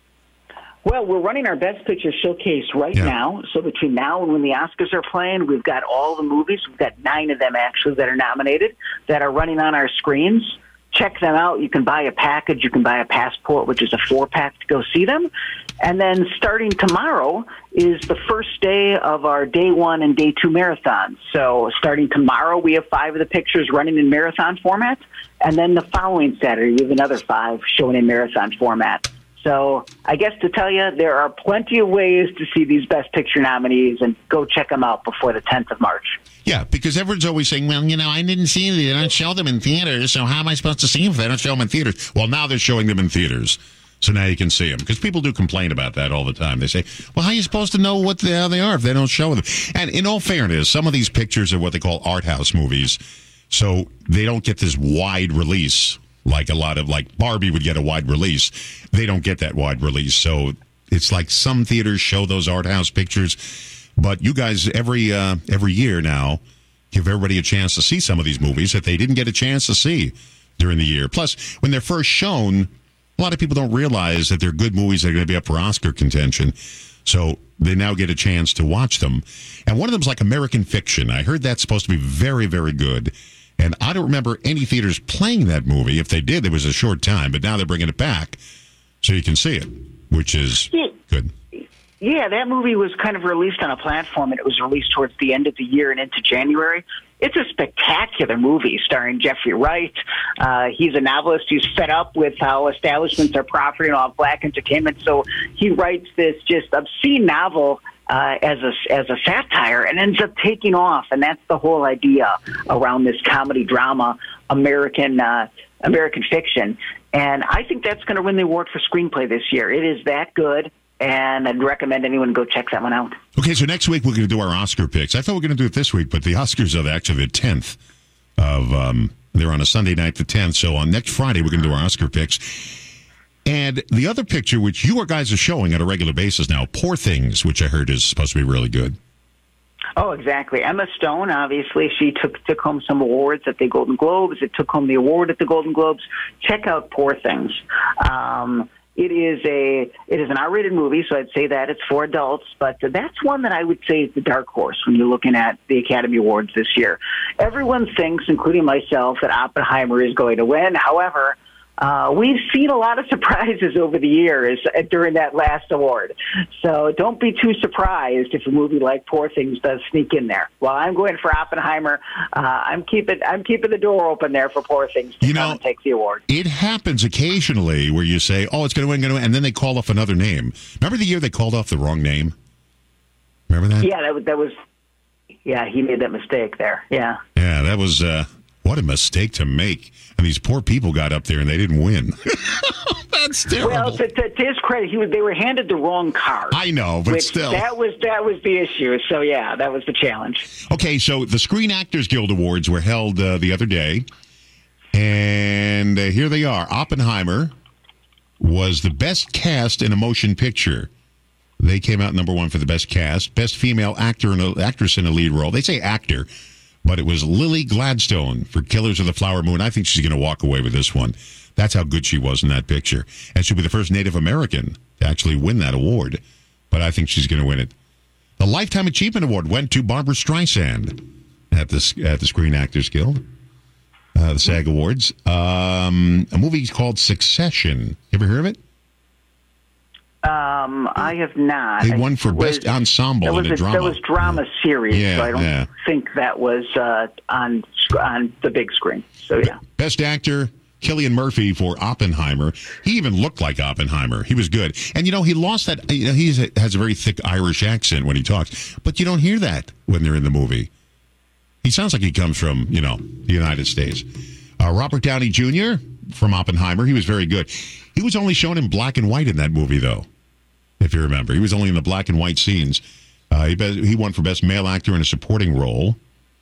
Well, we're running our Best Picture showcase right
Yeah.
now. So between now and when the Oscars are playing, we've got all the movies. We've got nine of them, actually, that are nominated, that are running on our screens. Check them out. You can buy a package. You can buy a passport, which is a four-pack to go see them. And then starting tomorrow is the first day of our day one and day two marathons. So starting tomorrow, we have five of the pictures running in marathon format. And then the following Saturday, we have another five showing in marathon format. So I guess to tell you, there are plenty of ways to see these Best Picture nominees, and go check them out before the tenth of March.
Yeah, because everyone's always saying, well, you know, I didn't see them. They don't show them in theaters, so how am I supposed to see them if they don't show them in theaters? Well, now they're showing them in theaters, so now you can see them. Because people do complain about that all the time. They say, well, how are you supposed to know what the hell they are if they don't show them? And in all fairness, some of these pictures are what they call art house movies, so they don't get this wide release. Like a lot of, like Barbie would get a wide release. They don't get that wide release. So it's like some theaters show those art house pictures. But you guys, every uh, every year now, give everybody a chance to see some of these movies that they didn't get a chance to see during the year. Plus, when they're first shown, a lot of people don't realize that they're good movies that are going to be up for Oscar contention. So they now get a chance to watch them. And one of them is like American Fiction. I heard that's supposed to be very, very good. And I don't remember any theaters playing that movie. If they did, it was a short time. But now they're bringing it back so you can see it, which is
Yeah.
good.
Yeah, that movie was kind of released on a platform, and it was released towards the end of the year and into January. It's a spectacular movie starring Jeffrey Wright. Uh, he's a novelist. He's fed up with how establishments are profiting off black entertainment, so he writes this just obscene novel Uh, as a as a satire, and ends up taking off, and that's the whole idea around this comedy drama, American uh, American Fiction, and I think that's going to win the award for screenplay this year. It is that good, and I'd recommend anyone go check that one out.
Okay, so next week we're going to do our Oscar picks. I thought we were going to do it this week, but the Oscars are actually the tenth of, um, they're on a Sunday night, the tenth, so on next Friday we're going to do our Oscar picks. And the other picture, which you guys are showing on a regular basis now, Poor Things, which I heard is supposed to be really good.
Oh, exactly. Emma Stone, obviously, she took took home some awards at the Golden Globes. It took home the award at the Golden Globes. Check out Poor Things. Um, it is a it is an R-rated movie, so I'd say that it's for adults. But that's one that I would say is the dark horse when you're looking at the Academy Awards this year. Everyone thinks, including myself, that Oppenheimer is going to win. However, Uh, we've seen a lot of surprises over the years during that last award. So don't be too surprised if a movie like Poor Things does sneak in there. While I'm going for Oppenheimer, uh, I'm keeping I'm keeping the door open there for Poor Things to
You
come
know,
and take the award.
It happens occasionally where you say, oh, it's going to win, going to win, and then they call off another name. Remember the year they called off the wrong name? Remember that?
Yeah, that was, that was yeah, he made that mistake there. Yeah.
Yeah, that was, uh, what a mistake to make. And these poor people got up there and they didn't win. That's terrible.
Well, to, to, to his credit, he was, they were handed the wrong card.
I know, but
which
still.
That was, that was the issue. So, yeah, that was the challenge.
Okay, so the Screen Actors Guild Awards were held uh, the other day. And uh, here they are. Oppenheimer was the best cast in a motion picture. They came out number one for the best cast. Best female actor and actress in a lead role. They say actor, but it was Lily Gladstone for Killers of the Flower Moon. I think she's going to walk away with this one. That's how good she was in that picture. And she'll be the first Native American to actually win that award. But I think she's going to win it. The Lifetime Achievement Award went to Barbara Streisand at the, at the Screen Actors Guild, uh, the SAG Awards. Um, a movie called Succession. You ever heard of it?
Um, I have not.
They won for
It was-
best ensemble
that was
in a drama.
That was drama series,
Yeah,
so I don't
yeah.
think that was uh, on on the big screen. So yeah.
Best actor, Cillian Murphy for Oppenheimer. He even looked like Oppenheimer. He was good. And, you know, he lost that. You know, he has a very thick Irish accent when he talks, but you don't hear that when they're in the movie. He sounds like he comes from, you know, the United States. Uh, Robert Downey Junior from Oppenheimer. He was very good. He was only shown in black and white in that movie, though, if you remember. He was only in the black and white scenes. Uh, he, be- he won for Best Male Actor in a Supporting Role.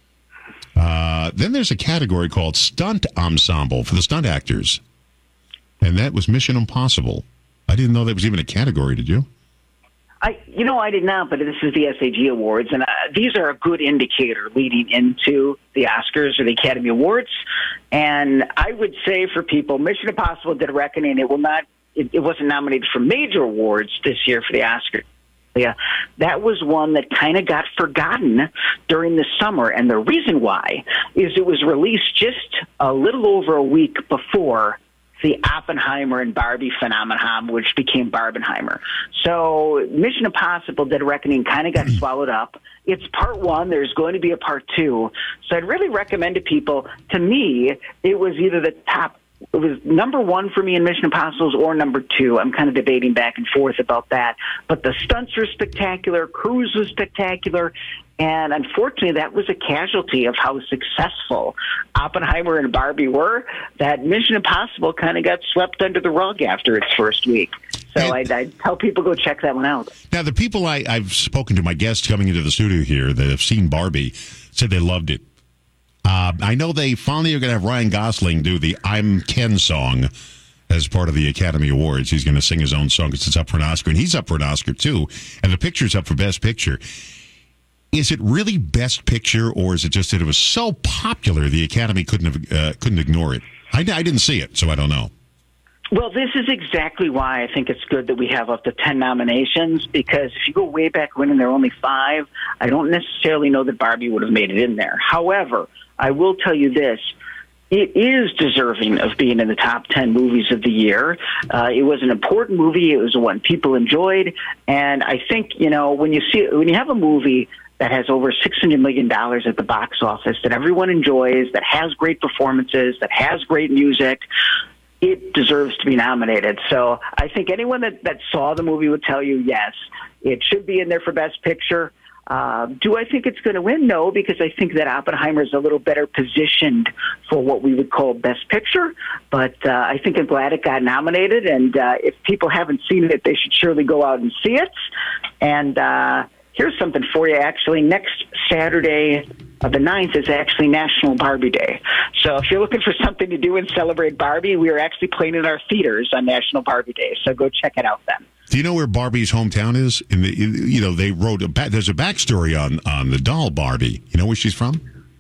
Uh, then there's a category called Stunt Ensemble for the stunt actors. And that was Mission Impossible. I didn't know that was even a category, did you?
I, you know, I did not, but this is the S A G Awards, and uh, these are a good indicator leading into the Oscars or the Academy Awards. And I would say for people, Mission Impossible: Dead Reckoning, it will not, it, it wasn't nominated for major awards this year for the Oscars. Yeah, that was one that kind of got forgotten during the summer, and the reason why is it was released just a little over a week before the Oppenheimer and Barbie phenomenon, which became Barbenheimer. So Mission Impossible: Dead Reckoning kind of got swallowed up. It's part one. There's going to be a part two. So I'd really recommend to people, to me, it was either the top, it was number one for me in Mission Impossibles or number two. I'm kind of debating back and forth about that. But the stunts were spectacular. Cruise was spectacular. And unfortunately, that was a casualty of how successful Oppenheimer and Barbie were, that Mission Impossible kind of got swept under the rug after its first week. So I'd, I'd tell people go check that one out.
Now, the people I, I've spoken to, my guests coming into the studio here that have seen Barbie, said they loved it. Uh, I know they finally are going to have Ryan Gosling do the I'm Ken song as part of the Academy Awards. He's going to sing his own song because it's up for an Oscar, and he's up for an Oscar, too. And the picture's up for Best Picture. Is it really Best Picture, or is it just that it was so popular the Academy couldn't have, uh, couldn't ignore it? I, I didn't see it, so I don't know.
Well, this is exactly why I think it's good that we have up to ten nominations, because if you go way back when and there were only five, I don't necessarily know that Barbie would have made it in there. However, I will tell you this. It is deserving of being in the top ten movies of the year. Uh, it was an important movie. It was one people enjoyed. And I think, you know, when you see when you have a movie that has over six hundred million dollars at the box office, that everyone enjoys, that has great performances, that has great music, it deserves to be nominated. So I think anyone that, that saw the movie would tell you, yes, it should be in there for Best Picture. Uh, do I think it's going to win? No, because I think that Oppenheimer is a little better positioned for what we would call Best Picture. But uh, I think I'm glad it got nominated. And uh, if people haven't seen it, they should surely go out and see it. And uh, here's something for you, actually. Next Saturday of the ninth is actually National Barbie Day. So if you're looking for something to do and celebrate Barbie, we are actually playing in our theaters on National Barbie Day. So go check it out then.
Do you know where Barbie's hometown is? In the, you know, they wrote a ba- there's a backstory on, on the doll Barbie. You know where she's from?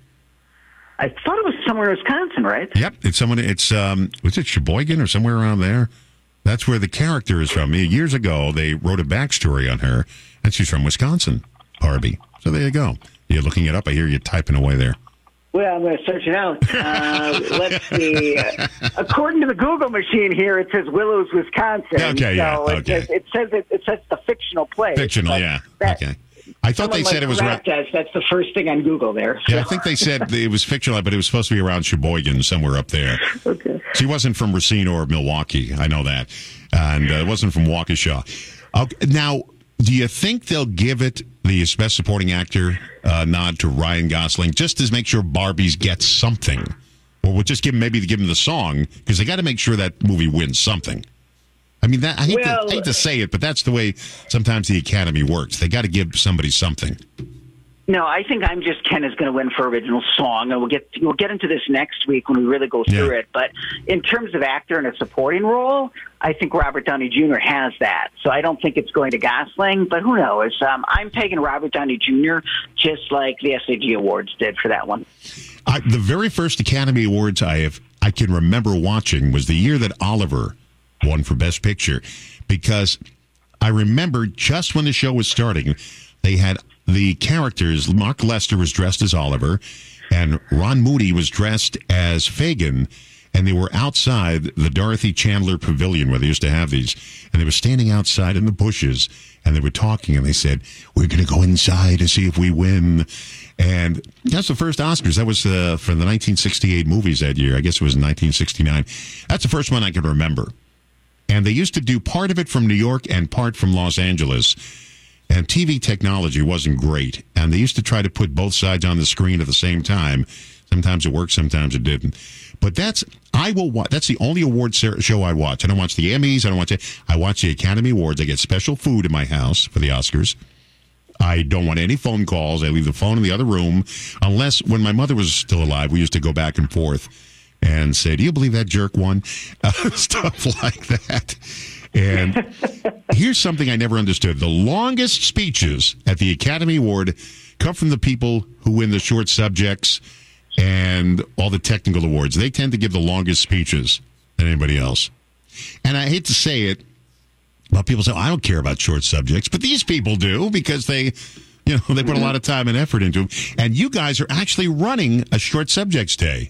I thought it was somewhere in Wisconsin, right?
Yep, it's someone. It's um, was it Sheboygan or somewhere around there? That's where the character is from. Years ago, they wrote a backstory on her, and she's from Wisconsin, Barbie. So there you go. You're looking it up. I hear you typing away there.
Well, I'm going to search it out. Uh, let's see. According to the Google machine here, it says Willows, Wisconsin.
Okay, yeah,
so it
okay.
Says, it says it, it says the fictional place.
Fictional, yeah. Okay. I thought they said it was
right.
right.
That's the first thing on Google there.
Yeah, I think they said it was fictional, but it was supposed to be around Sheboygan, somewhere up there.
Okay.
She wasn't from Racine or Milwaukee. I know that. And uh, it wasn't from Waukesha. Okay, now, do you think they'll give it the Best Supporting Actor uh, nod to Ryan Gosling just to make sure Barbies gets something? Or we'll just give him, maybe give him the song, because they got to make sure that movie wins something. I mean, that, I, hate
well,
to, I hate to say it, but that's the way sometimes the Academy works. They got to give somebody something.
No, I think I'm Just Ken is going to win for original song, and we'll get we'll get into this next week when we really go through
Yeah.
it. But in terms of actor in a supporting role, I think Robert Downey Junior has that. So I don't think it's going to Gosling, but who knows? Um, I'm taking Robert Downey Junior just like the S A G Awards did for that one.
I, the very first Academy Awards I have I can remember watching was the year that Oliver won for Best Picture, because I remember just when the show was starting, they had the characters. Mark Lester was dressed as Oliver, and Ron Moody was dressed as Fagin, and they were outside the Dorothy Chandler Pavilion where they used to have these, and they were standing outside in the bushes, and they were talking, and they said, we're going to go inside to see if we win. And that's the first Oscars. That was uh, for the nineteen sixty-eight movies that year. I guess it was nineteen sixty-nine. That's the first one I can remember. And they used to do part of it from New York and part from Los Angeles. And T V technology wasn't great. And they used to try to put both sides on the screen at the same time. Sometimes it worked, sometimes it didn't. But that's I will watch. That's the only award show I watch. I don't watch the Emmys. I don't watch it. I watch the Academy Awards. I get special food in my house for the Oscars. I don't want any phone calls. I leave the phone in the other room. Unless when my mother was still alive, we used to go back and forth and say, do you believe that jerk won? Uh, stuff like that. And here's something I never understood. The longest speeches at the Academy Award come from the people who win the short subjects and all the technical awards. They tend to give the longest speeches than anybody else. And I hate to say it, but people say, oh, I don't care about short subjects. But these people do because they, you know, they put a lot of time and effort into them. And you guys are actually running a short subjects day.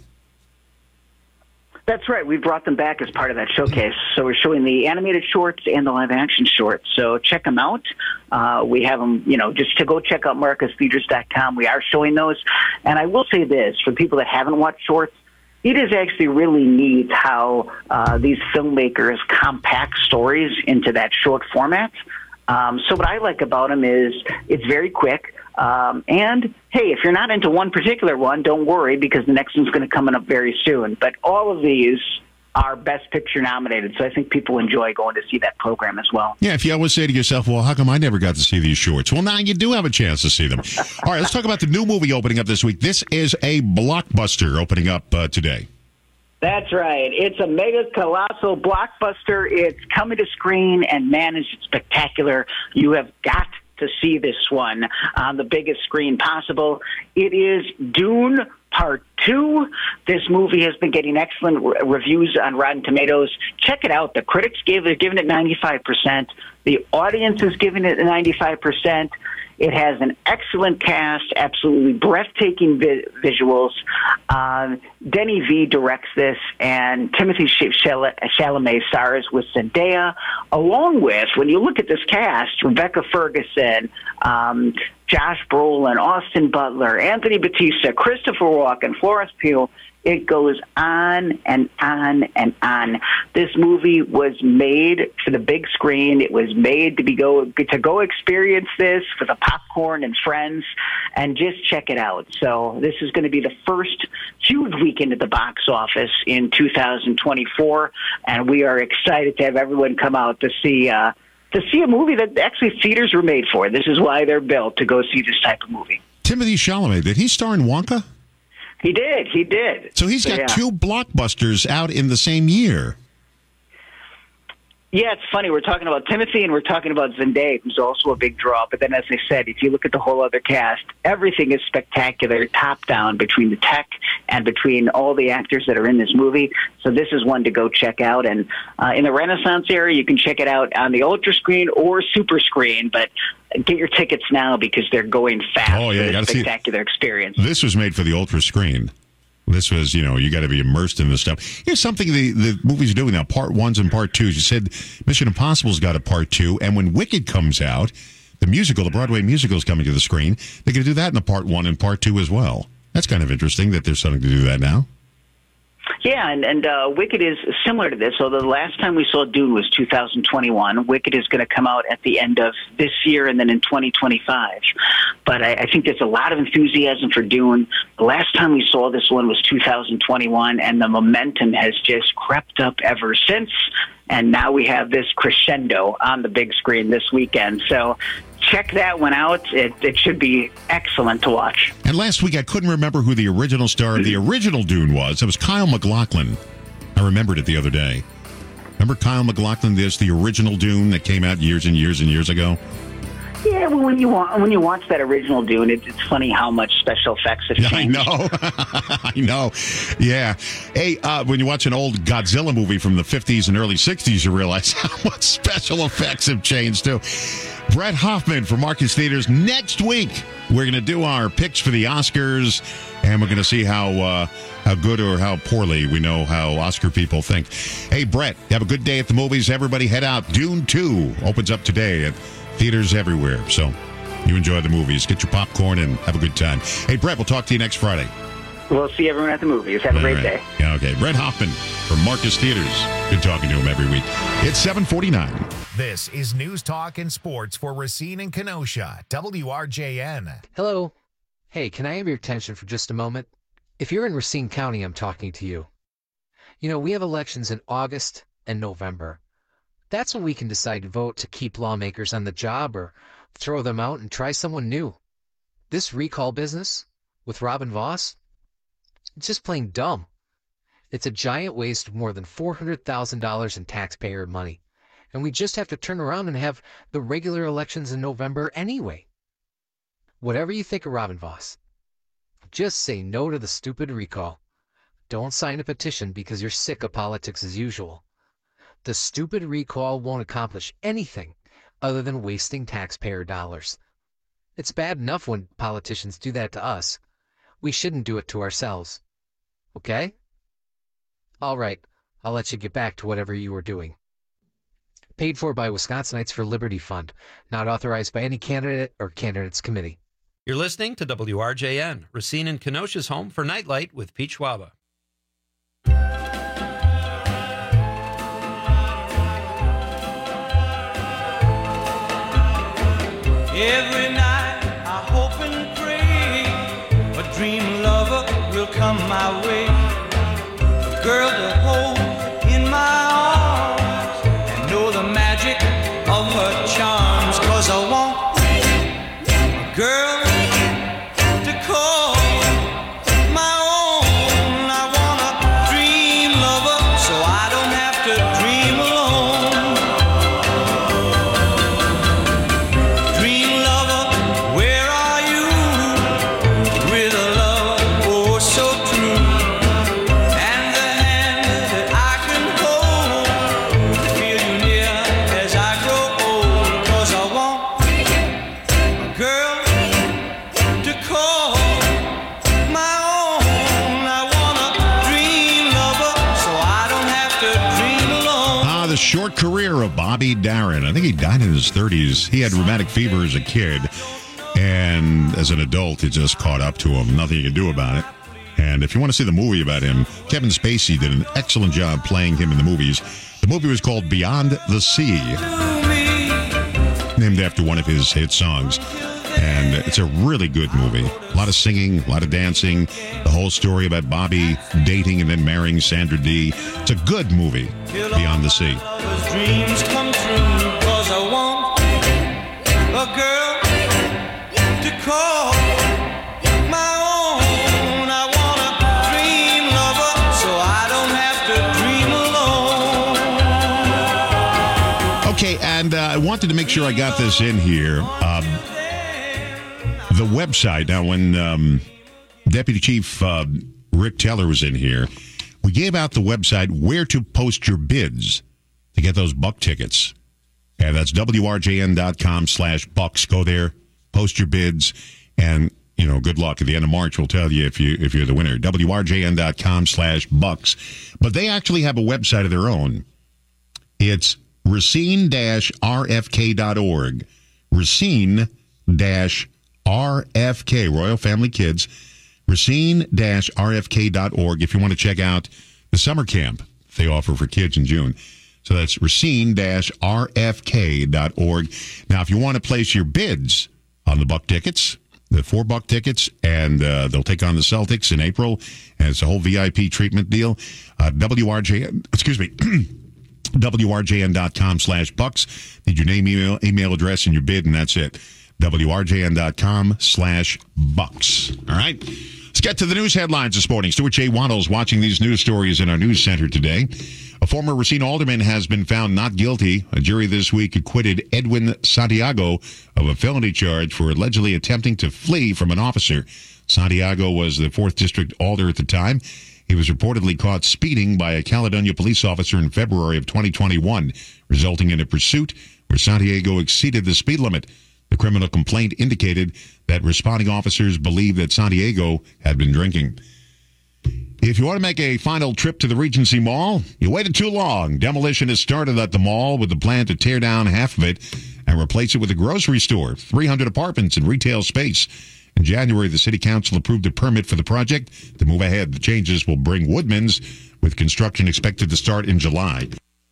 That's right. We brought them back as part of that showcase. So we're showing the animated shorts and the live-action shorts. So check them out. Uh, we have them, you know, just to go check out marcus theaters dot com. We are showing those. And I will say this, for people that haven't watched shorts, it is actually really neat how uh, these filmmakers compact stories into that short format. Um, so what I like about them is it's very quick. Um, and, hey, if you're not into one particular one, don't worry because the next one's going to come up very soon. But all of these are Best Picture nominated, so I think people enjoy going to see that program as well.
Yeah, if you always say to yourself, well, how come I never got to see these shorts? Well, now you do have a chance to see them. All right, let's talk about the new movie opening up this week. This is a blockbuster opening up uh, today.
That's right. It's a mega colossal blockbuster. It's coming to screen, and man, is it spectacular. You have got to see this one on the biggest screen possible. It is Dune Part two. This movie has been getting excellent re- reviews on Rotten Tomatoes. Check it out. The critics gave it, given it ninety-five percent. The audience is giving it ninety-five percent. It has an excellent cast, absolutely breathtaking vi- visuals. Uh, Denny V directs this, and Timothy Chalamet stars with Zendaya, along with, when you look at this cast, Rebecca Ferguson, um, Josh Brolin, Austin Butler, Anthony Batista, Christopher Walken, Florence Pugh. It goes on and on and on. This movie was made for the big screen. It was made to be go to go experience this with a popcorn and friends, and just check it out. So this is going to be the first huge weekend at the box office in two thousand twenty-four, and we are excited to have everyone come out to see uh, to see a movie that actually theaters were made for. This is why they're built, to go see this type of movie.
Timothy Chalamet, did he star in Wonka?
He did. He did.
So he's got
so, yeah.
two blockbusters out in the same year.
Yeah, it's funny. We're talking about Timothy and we're talking about Zendaya, who's also a big draw. But then, as I said, if you look at the whole other cast, everything is spectacular, top down, between the tech and between all the actors that are in this movie. So this is one to go check out. And uh, in the Renaissance area, you can check it out on the Ultra Screen or Super Screen. But get your tickets now because they're going fast.
Oh, yeah,
for
you
this
gotta see it.
Spectacular experience.
This was made for the Ultra Screen. This was, you know, you got to be immersed in this stuff. Here's something the, the movies are doing now, part ones and part twos. You said Mission Impossible's got a part two, and when Wicked comes out, the musical, the Broadway musical is coming to the screen. They're going to do that in the part one and part two as well. That's kind of interesting that they're starting to do that now.
Yeah, and, and uh, Wicked is similar to this. Although the last time we saw Dune was two thousand twenty-one, Wicked is going to come out at the end of this year and then in twenty twenty-five. But I, I think there's a lot of enthusiasm for Dune. The last time we saw this one was two thousand twenty-one, and the momentum has just crept up ever since. And now we have this crescendo on the big screen this weekend. So check that one out. It, it should be excellent to watch.
And last week, I couldn't remember who the original star of the original Dune was. It was Kyle MacLachlan. I remembered it the other day. Remember Kyle MacLachlan, this, the original Dune that came out years and years and years ago?
Yeah, well, when you wa- when you watch that original Dune, it, it's funny how much special effects have changed.
I know. I know. Yeah. Hey, uh, when you watch an old Godzilla movie from the fifties and early sixties, you realize how much special effects have changed, too. Brett Hoffman from Marcus Theaters. Next week, we're going to do our picks for the Oscars, and we're going to see how uh, how good or how poorly we know how Oscar people think. Hey, Brett, have a good day at the movies. Everybody head out. Dune two opens up today at theaters everywhere. So you enjoy the movies. Get your popcorn and have a good time. Hey, Brett, we'll talk to you next Friday.
We'll see everyone at the movies. Have a
All
great
right.
day.
Yeah, okay. Brett Hoffman from Marcus Theaters. Good talking to him every week. It's seven forty-nine.
This is News Talk and Sports for Racine and Kenosha, W R J N.
Hello. Hey, can I have your attention for just a moment? If you're in Racine County, I'm talking to you. You know, we have elections in August and November. That's when we can decide to vote to keep lawmakers on the job or throw them out and try someone new. This recall business with Robin Voss, it's just plain dumb. It's a giant waste of more than four hundred thousand dollars in taxpayer money. And we just have to turn around and have the regular elections in November anyway. Whatever you think of Robin Voss, just say no to the stupid recall. Don't sign a petition because you're sick of politics as usual. The stupid recall won't accomplish anything other than wasting taxpayer dollars. It's bad enough when politicians do that to us. We shouldn't do it to ourselves. Okay? All right, I'll let you get back to whatever you were doing. Paid for by Wisconsinites for Liberty Fund. Not authorized by any candidate or candidates committee.
You're listening to W R J N, Racine and Kenosha's home for Nightlight with Pete Schwaba.
Every night I hope and pray a dream lover will come my way. A girl to hold in my arms and know the magic of her charms. Cause I want a girl to call my own. I want a dream lover so I don't have to dream alone. Dream lover, where are you? With a love oh so true, and the hand that I can hold to feel you near as I grow old. Cause I want a girl to call my own. I want a dream lover so I don't have to dream alone.
Ah, the short career of Bobby Darin. I think he died in his thirties. He had rheumatic fever as a kid, and as an adult, it just caught up to him. Nothing you can do about it. And if you want to see the movie about him, Kevin Spacey did an excellent job playing him in the movies. The movie was called Beyond the Sea, named after one of his hit songs. And it's a really good movie. A lot of singing, a lot of dancing, the whole story about Bobby dating and then marrying Sandra Dee. It's a good movie, Beyond the Sea.
Those dreams come true. Cause I want a girl to call my own. I want a dream lover so I don't have to dream alone.
Okay, and uh, I wanted to make sure I got this in here. Um, the website, now when um, Deputy Chief uh, Rick Teller was in here, we gave out the website where to post your bids to get those Buck tickets. And that's W R J N dot com slash Bucks. Go there, post your bids, and, you know, good luck. At the end of March, we'll tell you if, you, if you're the winner. W R J N dot com slash Bucks. But they actually have a website of their own. It's Racine R F K dot org. Racine R F K, Royal Family Kids. Racine R F K dot org if you want to check out the summer camp they offer for kids in June. So that's Racine R F K dot org. Now, if you want to place your bids on the Buck tickets, the four Buck tickets, and uh, they'll take on the Celtics in April, and it's a whole V I P treatment deal, uh, W R J, excuse me, W R J N dot com slash Bucks. Need your name, email, email address, and your bid, and that's it. W R J N dot com slash Bucks. All right. Let's get to the news headlines this morning. Stuart J. Waddles watching these news stories in our news center today. A former Racine alderman has been found not guilty. A jury this week acquitted Edwin Santiago of a felony charge for allegedly attempting to flee from an officer. Santiago was the fourth District alder at the time. He was reportedly caught speeding by a Caledonia police officer in February of twenty twenty-one, resulting in a pursuit where Santiago exceeded the speed limit. The criminal complaint indicated that responding officers believed that Santiago had been drinking. If you want to make a final trip to the Regency Mall, you waited too long. Demolition has started at the mall with the plan to tear down half of it and replace it with a grocery store, three hundred apartments, and retail space. In January, the City Council approved a permit for the project. To move ahead, the changes will bring Woodman's, with construction expected to start in July.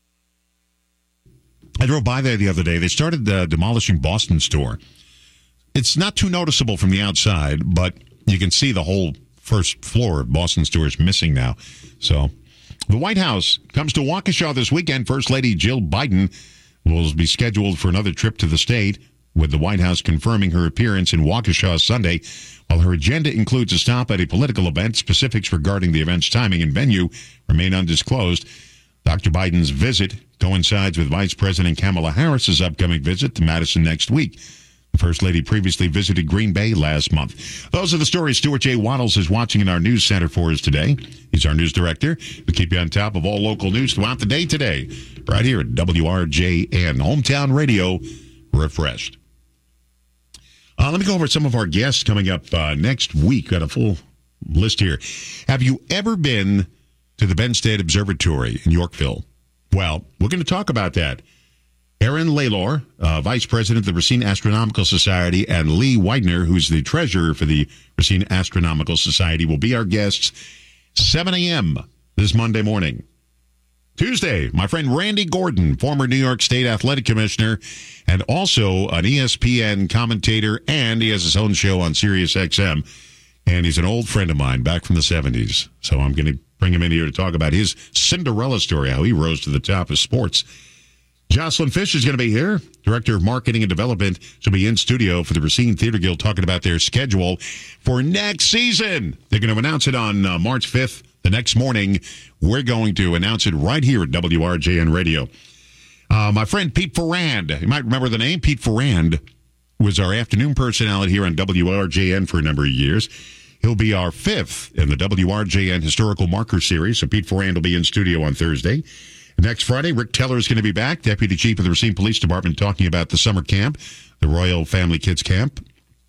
I drove by there the other day. They started uh, demolishing Boston Store. It's not too noticeable from the outside, but you can see the whole first floor of Boston Store is missing now. So the White House comes to Waukesha this weekend. First Lady Jill Biden will be scheduled for another trip to the state, with the White House confirming her appearance in Waukesha Sunday. While her agenda includes a stop at a political event, specifics regarding the event's timing and venue remain undisclosed. Doctor Biden's visit coincides with Vice President Kamala Harris's upcoming visit to Madison next week. The First Lady previously visited Green Bay last month. Those are the stories Stuart J. Waddles is watching in our news center for us today. He's our news director. We keep you on top of all local news throughout the day today, right here at W R J N, Hometown Radio Refreshed. Uh, let me go over some of our guests coming up uh, next week. Got a full list here. Have you ever been to the Benstead Observatory in Yorkville? Well, we're going to talk about that. Aaron Laylor, uh, Vice President of the Racine Astronomical Society, and Lee Widener, who's the treasurer for the Racine Astronomical Society, will be our guests seven a.m. this Monday morning. Tuesday, my friend Randy Gordon, former New York State Athletic Commissioner, and also an E S P N commentator, and he has his own show on Sirius X M. And he's an old friend of mine back from the seventies. So I'm going to bring him in here to talk about his Cinderella story, how he rose to the top of sports. Jocelyn Fish is going to be here, Director of Marketing and Development. She'll be in studio for the Racine Theater Guild talking about their schedule for next season. They're going to announce it on uh, March fifth. The next morning, we're going to announce it right here at W R J N Radio. Uh, my friend Pete Ferrand, you might remember the name. Pete Ferrand was our afternoon personality here on W R J N for a number of years. He'll be our fifth in the W R J N Historical Marker Series. So Pete Ferrand will be in studio on Thursday. Next Friday, Rick Teller is going to be back, Deputy Chief of the Racine Police Department, talking about the summer camp, the Royal Family Kids Camp.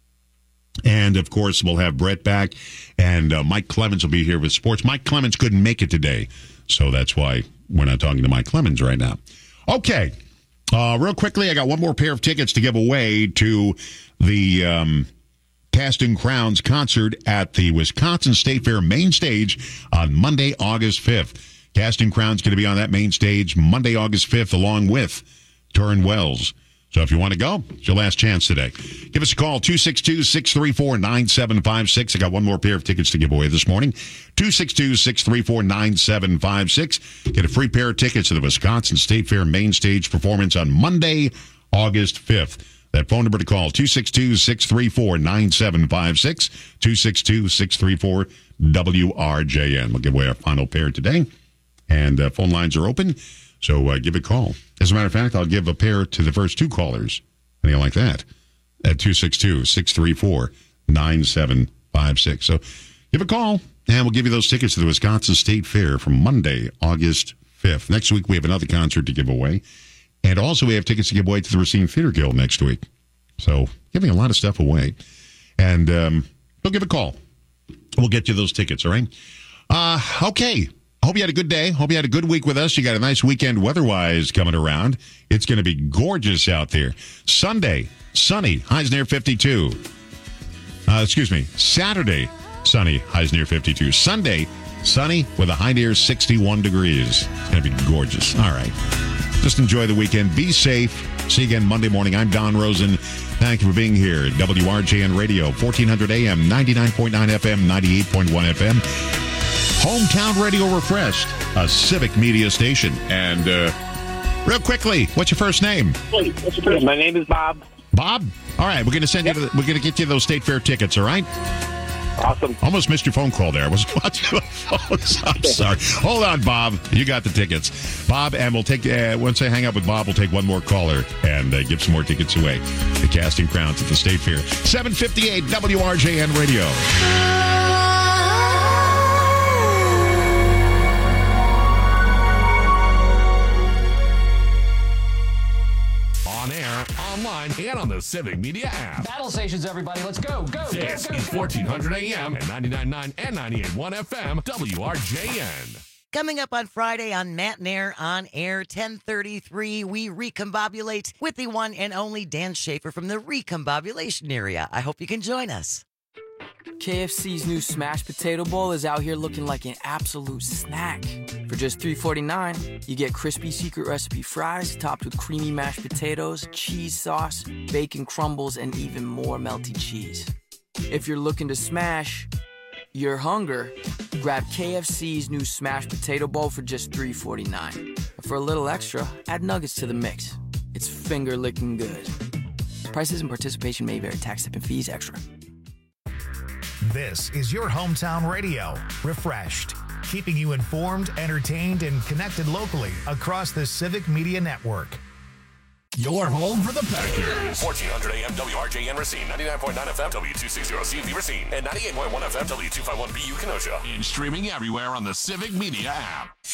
And, of course, we'll have Brett back, and uh, Mike Clemens will be here with sports. Mike Clemens couldn't make it today, so that's why we're not talking to Mike Clemens right now. Okay, uh, real quickly, I got one more pair of tickets to give away to the um, Casting Crowns concert at the Wisconsin State Fair main stage on Monday, August fifth. Casting Crown's going to be on that main stage Monday, August fifth, along with Turin Wells. So if you want to go, it's your last chance today. Give us a call, two six two, six three four, nine seven five six. I got one more pair of tickets to give away this morning. two six two, six three four, nine seven five six. Get a free pair of tickets to the Wisconsin State Fair main stage performance on Monday, August fifth. That phone number to call, two six two, six three four, nine seven five six, two six two, six three four, W R J N. We'll give away our final pair today. And uh, phone lines are open, so uh, give a call. As a matter of fact, I'll give a pair to the first two callers. Anything like that? At two six two, six three four, nine seven five six. So give a call, and we'll give you those tickets to the Wisconsin State Fair from Monday, August fifth. Next week, we have another concert to give away. And also, we have tickets to give away to the Racine Theater Guild next week. So giving a lot of stuff away. And um, we'll give a call. We'll get you those tickets, all right? Uh, okay. Hope you had a good day. Hope you had a good week with us. You got a nice weekend weather-wise coming around. It's going to be gorgeous out there. Sunday, sunny, highs near fifty-two. Uh, excuse me, Saturday, sunny, highs near fifty-two. Sunday, sunny with a high near sixty-one degrees. It's going to be gorgeous. All right. Just enjoy the weekend. Be safe. See you again Monday morning. I'm Don Rosen. Thank you for being here at W R J N Radio, fourteen hundred A M, ninety-nine point nine F M, ninety-eight point one F M. Hometown Radio Refreshed, a civic media station. And uh, real quickly, what's your first name?
My name is Bob.
Bob? All right, we're going to send yep. you. To the, we're going to get you those State Fair tickets. All right.
Awesome.
Almost missed your phone call there. I was watching the phone. I'm sorry. Hold on, Bob. You got the tickets, Bob. And we'll take uh, once I hang up with Bob, we'll take one more caller and uh, give some more tickets away. The Casting Crowns at the State Fair, seven fifty-eight W R J N Radio.
nine and on the Civic Media app.
Battle stations, everybody. Let's go. Go.
This
go, go,
is
go.
fourteen hundred A M and ninety-nine point nine and ninety-eight point one F M, W R J N.
Coming up on Friday on Matt and Air on Air, ten thirty-three, we recombobulate with the one and only Dan Schaefer from the recombobulation area. I hope you can join us.
K F C's new Smashed Potato Bowl is out here looking like an absolute snack. For just three forty-nine, you get crispy secret recipe fries topped with creamy mashed potatoes, cheese sauce, bacon crumbles, and even more melty cheese. If you're looking to smash your hunger, grab K F C's new Smashed Potato Bowl for just three forty-nine. For a little extra, add nuggets to the mix. It's finger-licking good. Prices and participation may vary. Tax, tip, and fees extra.
This is your hometown radio, Refreshed, keeping you informed, entertained, and connected locally across the Civic Media Network.
Your home for the Packers.
fourteen hundred A M W R J N Racine, ninety-nine point nine F M W two sixty C V Racine, and ninety-eight point one F M W two fifty-one B U Kenosha.
And streaming everywhere on the Civic Media app.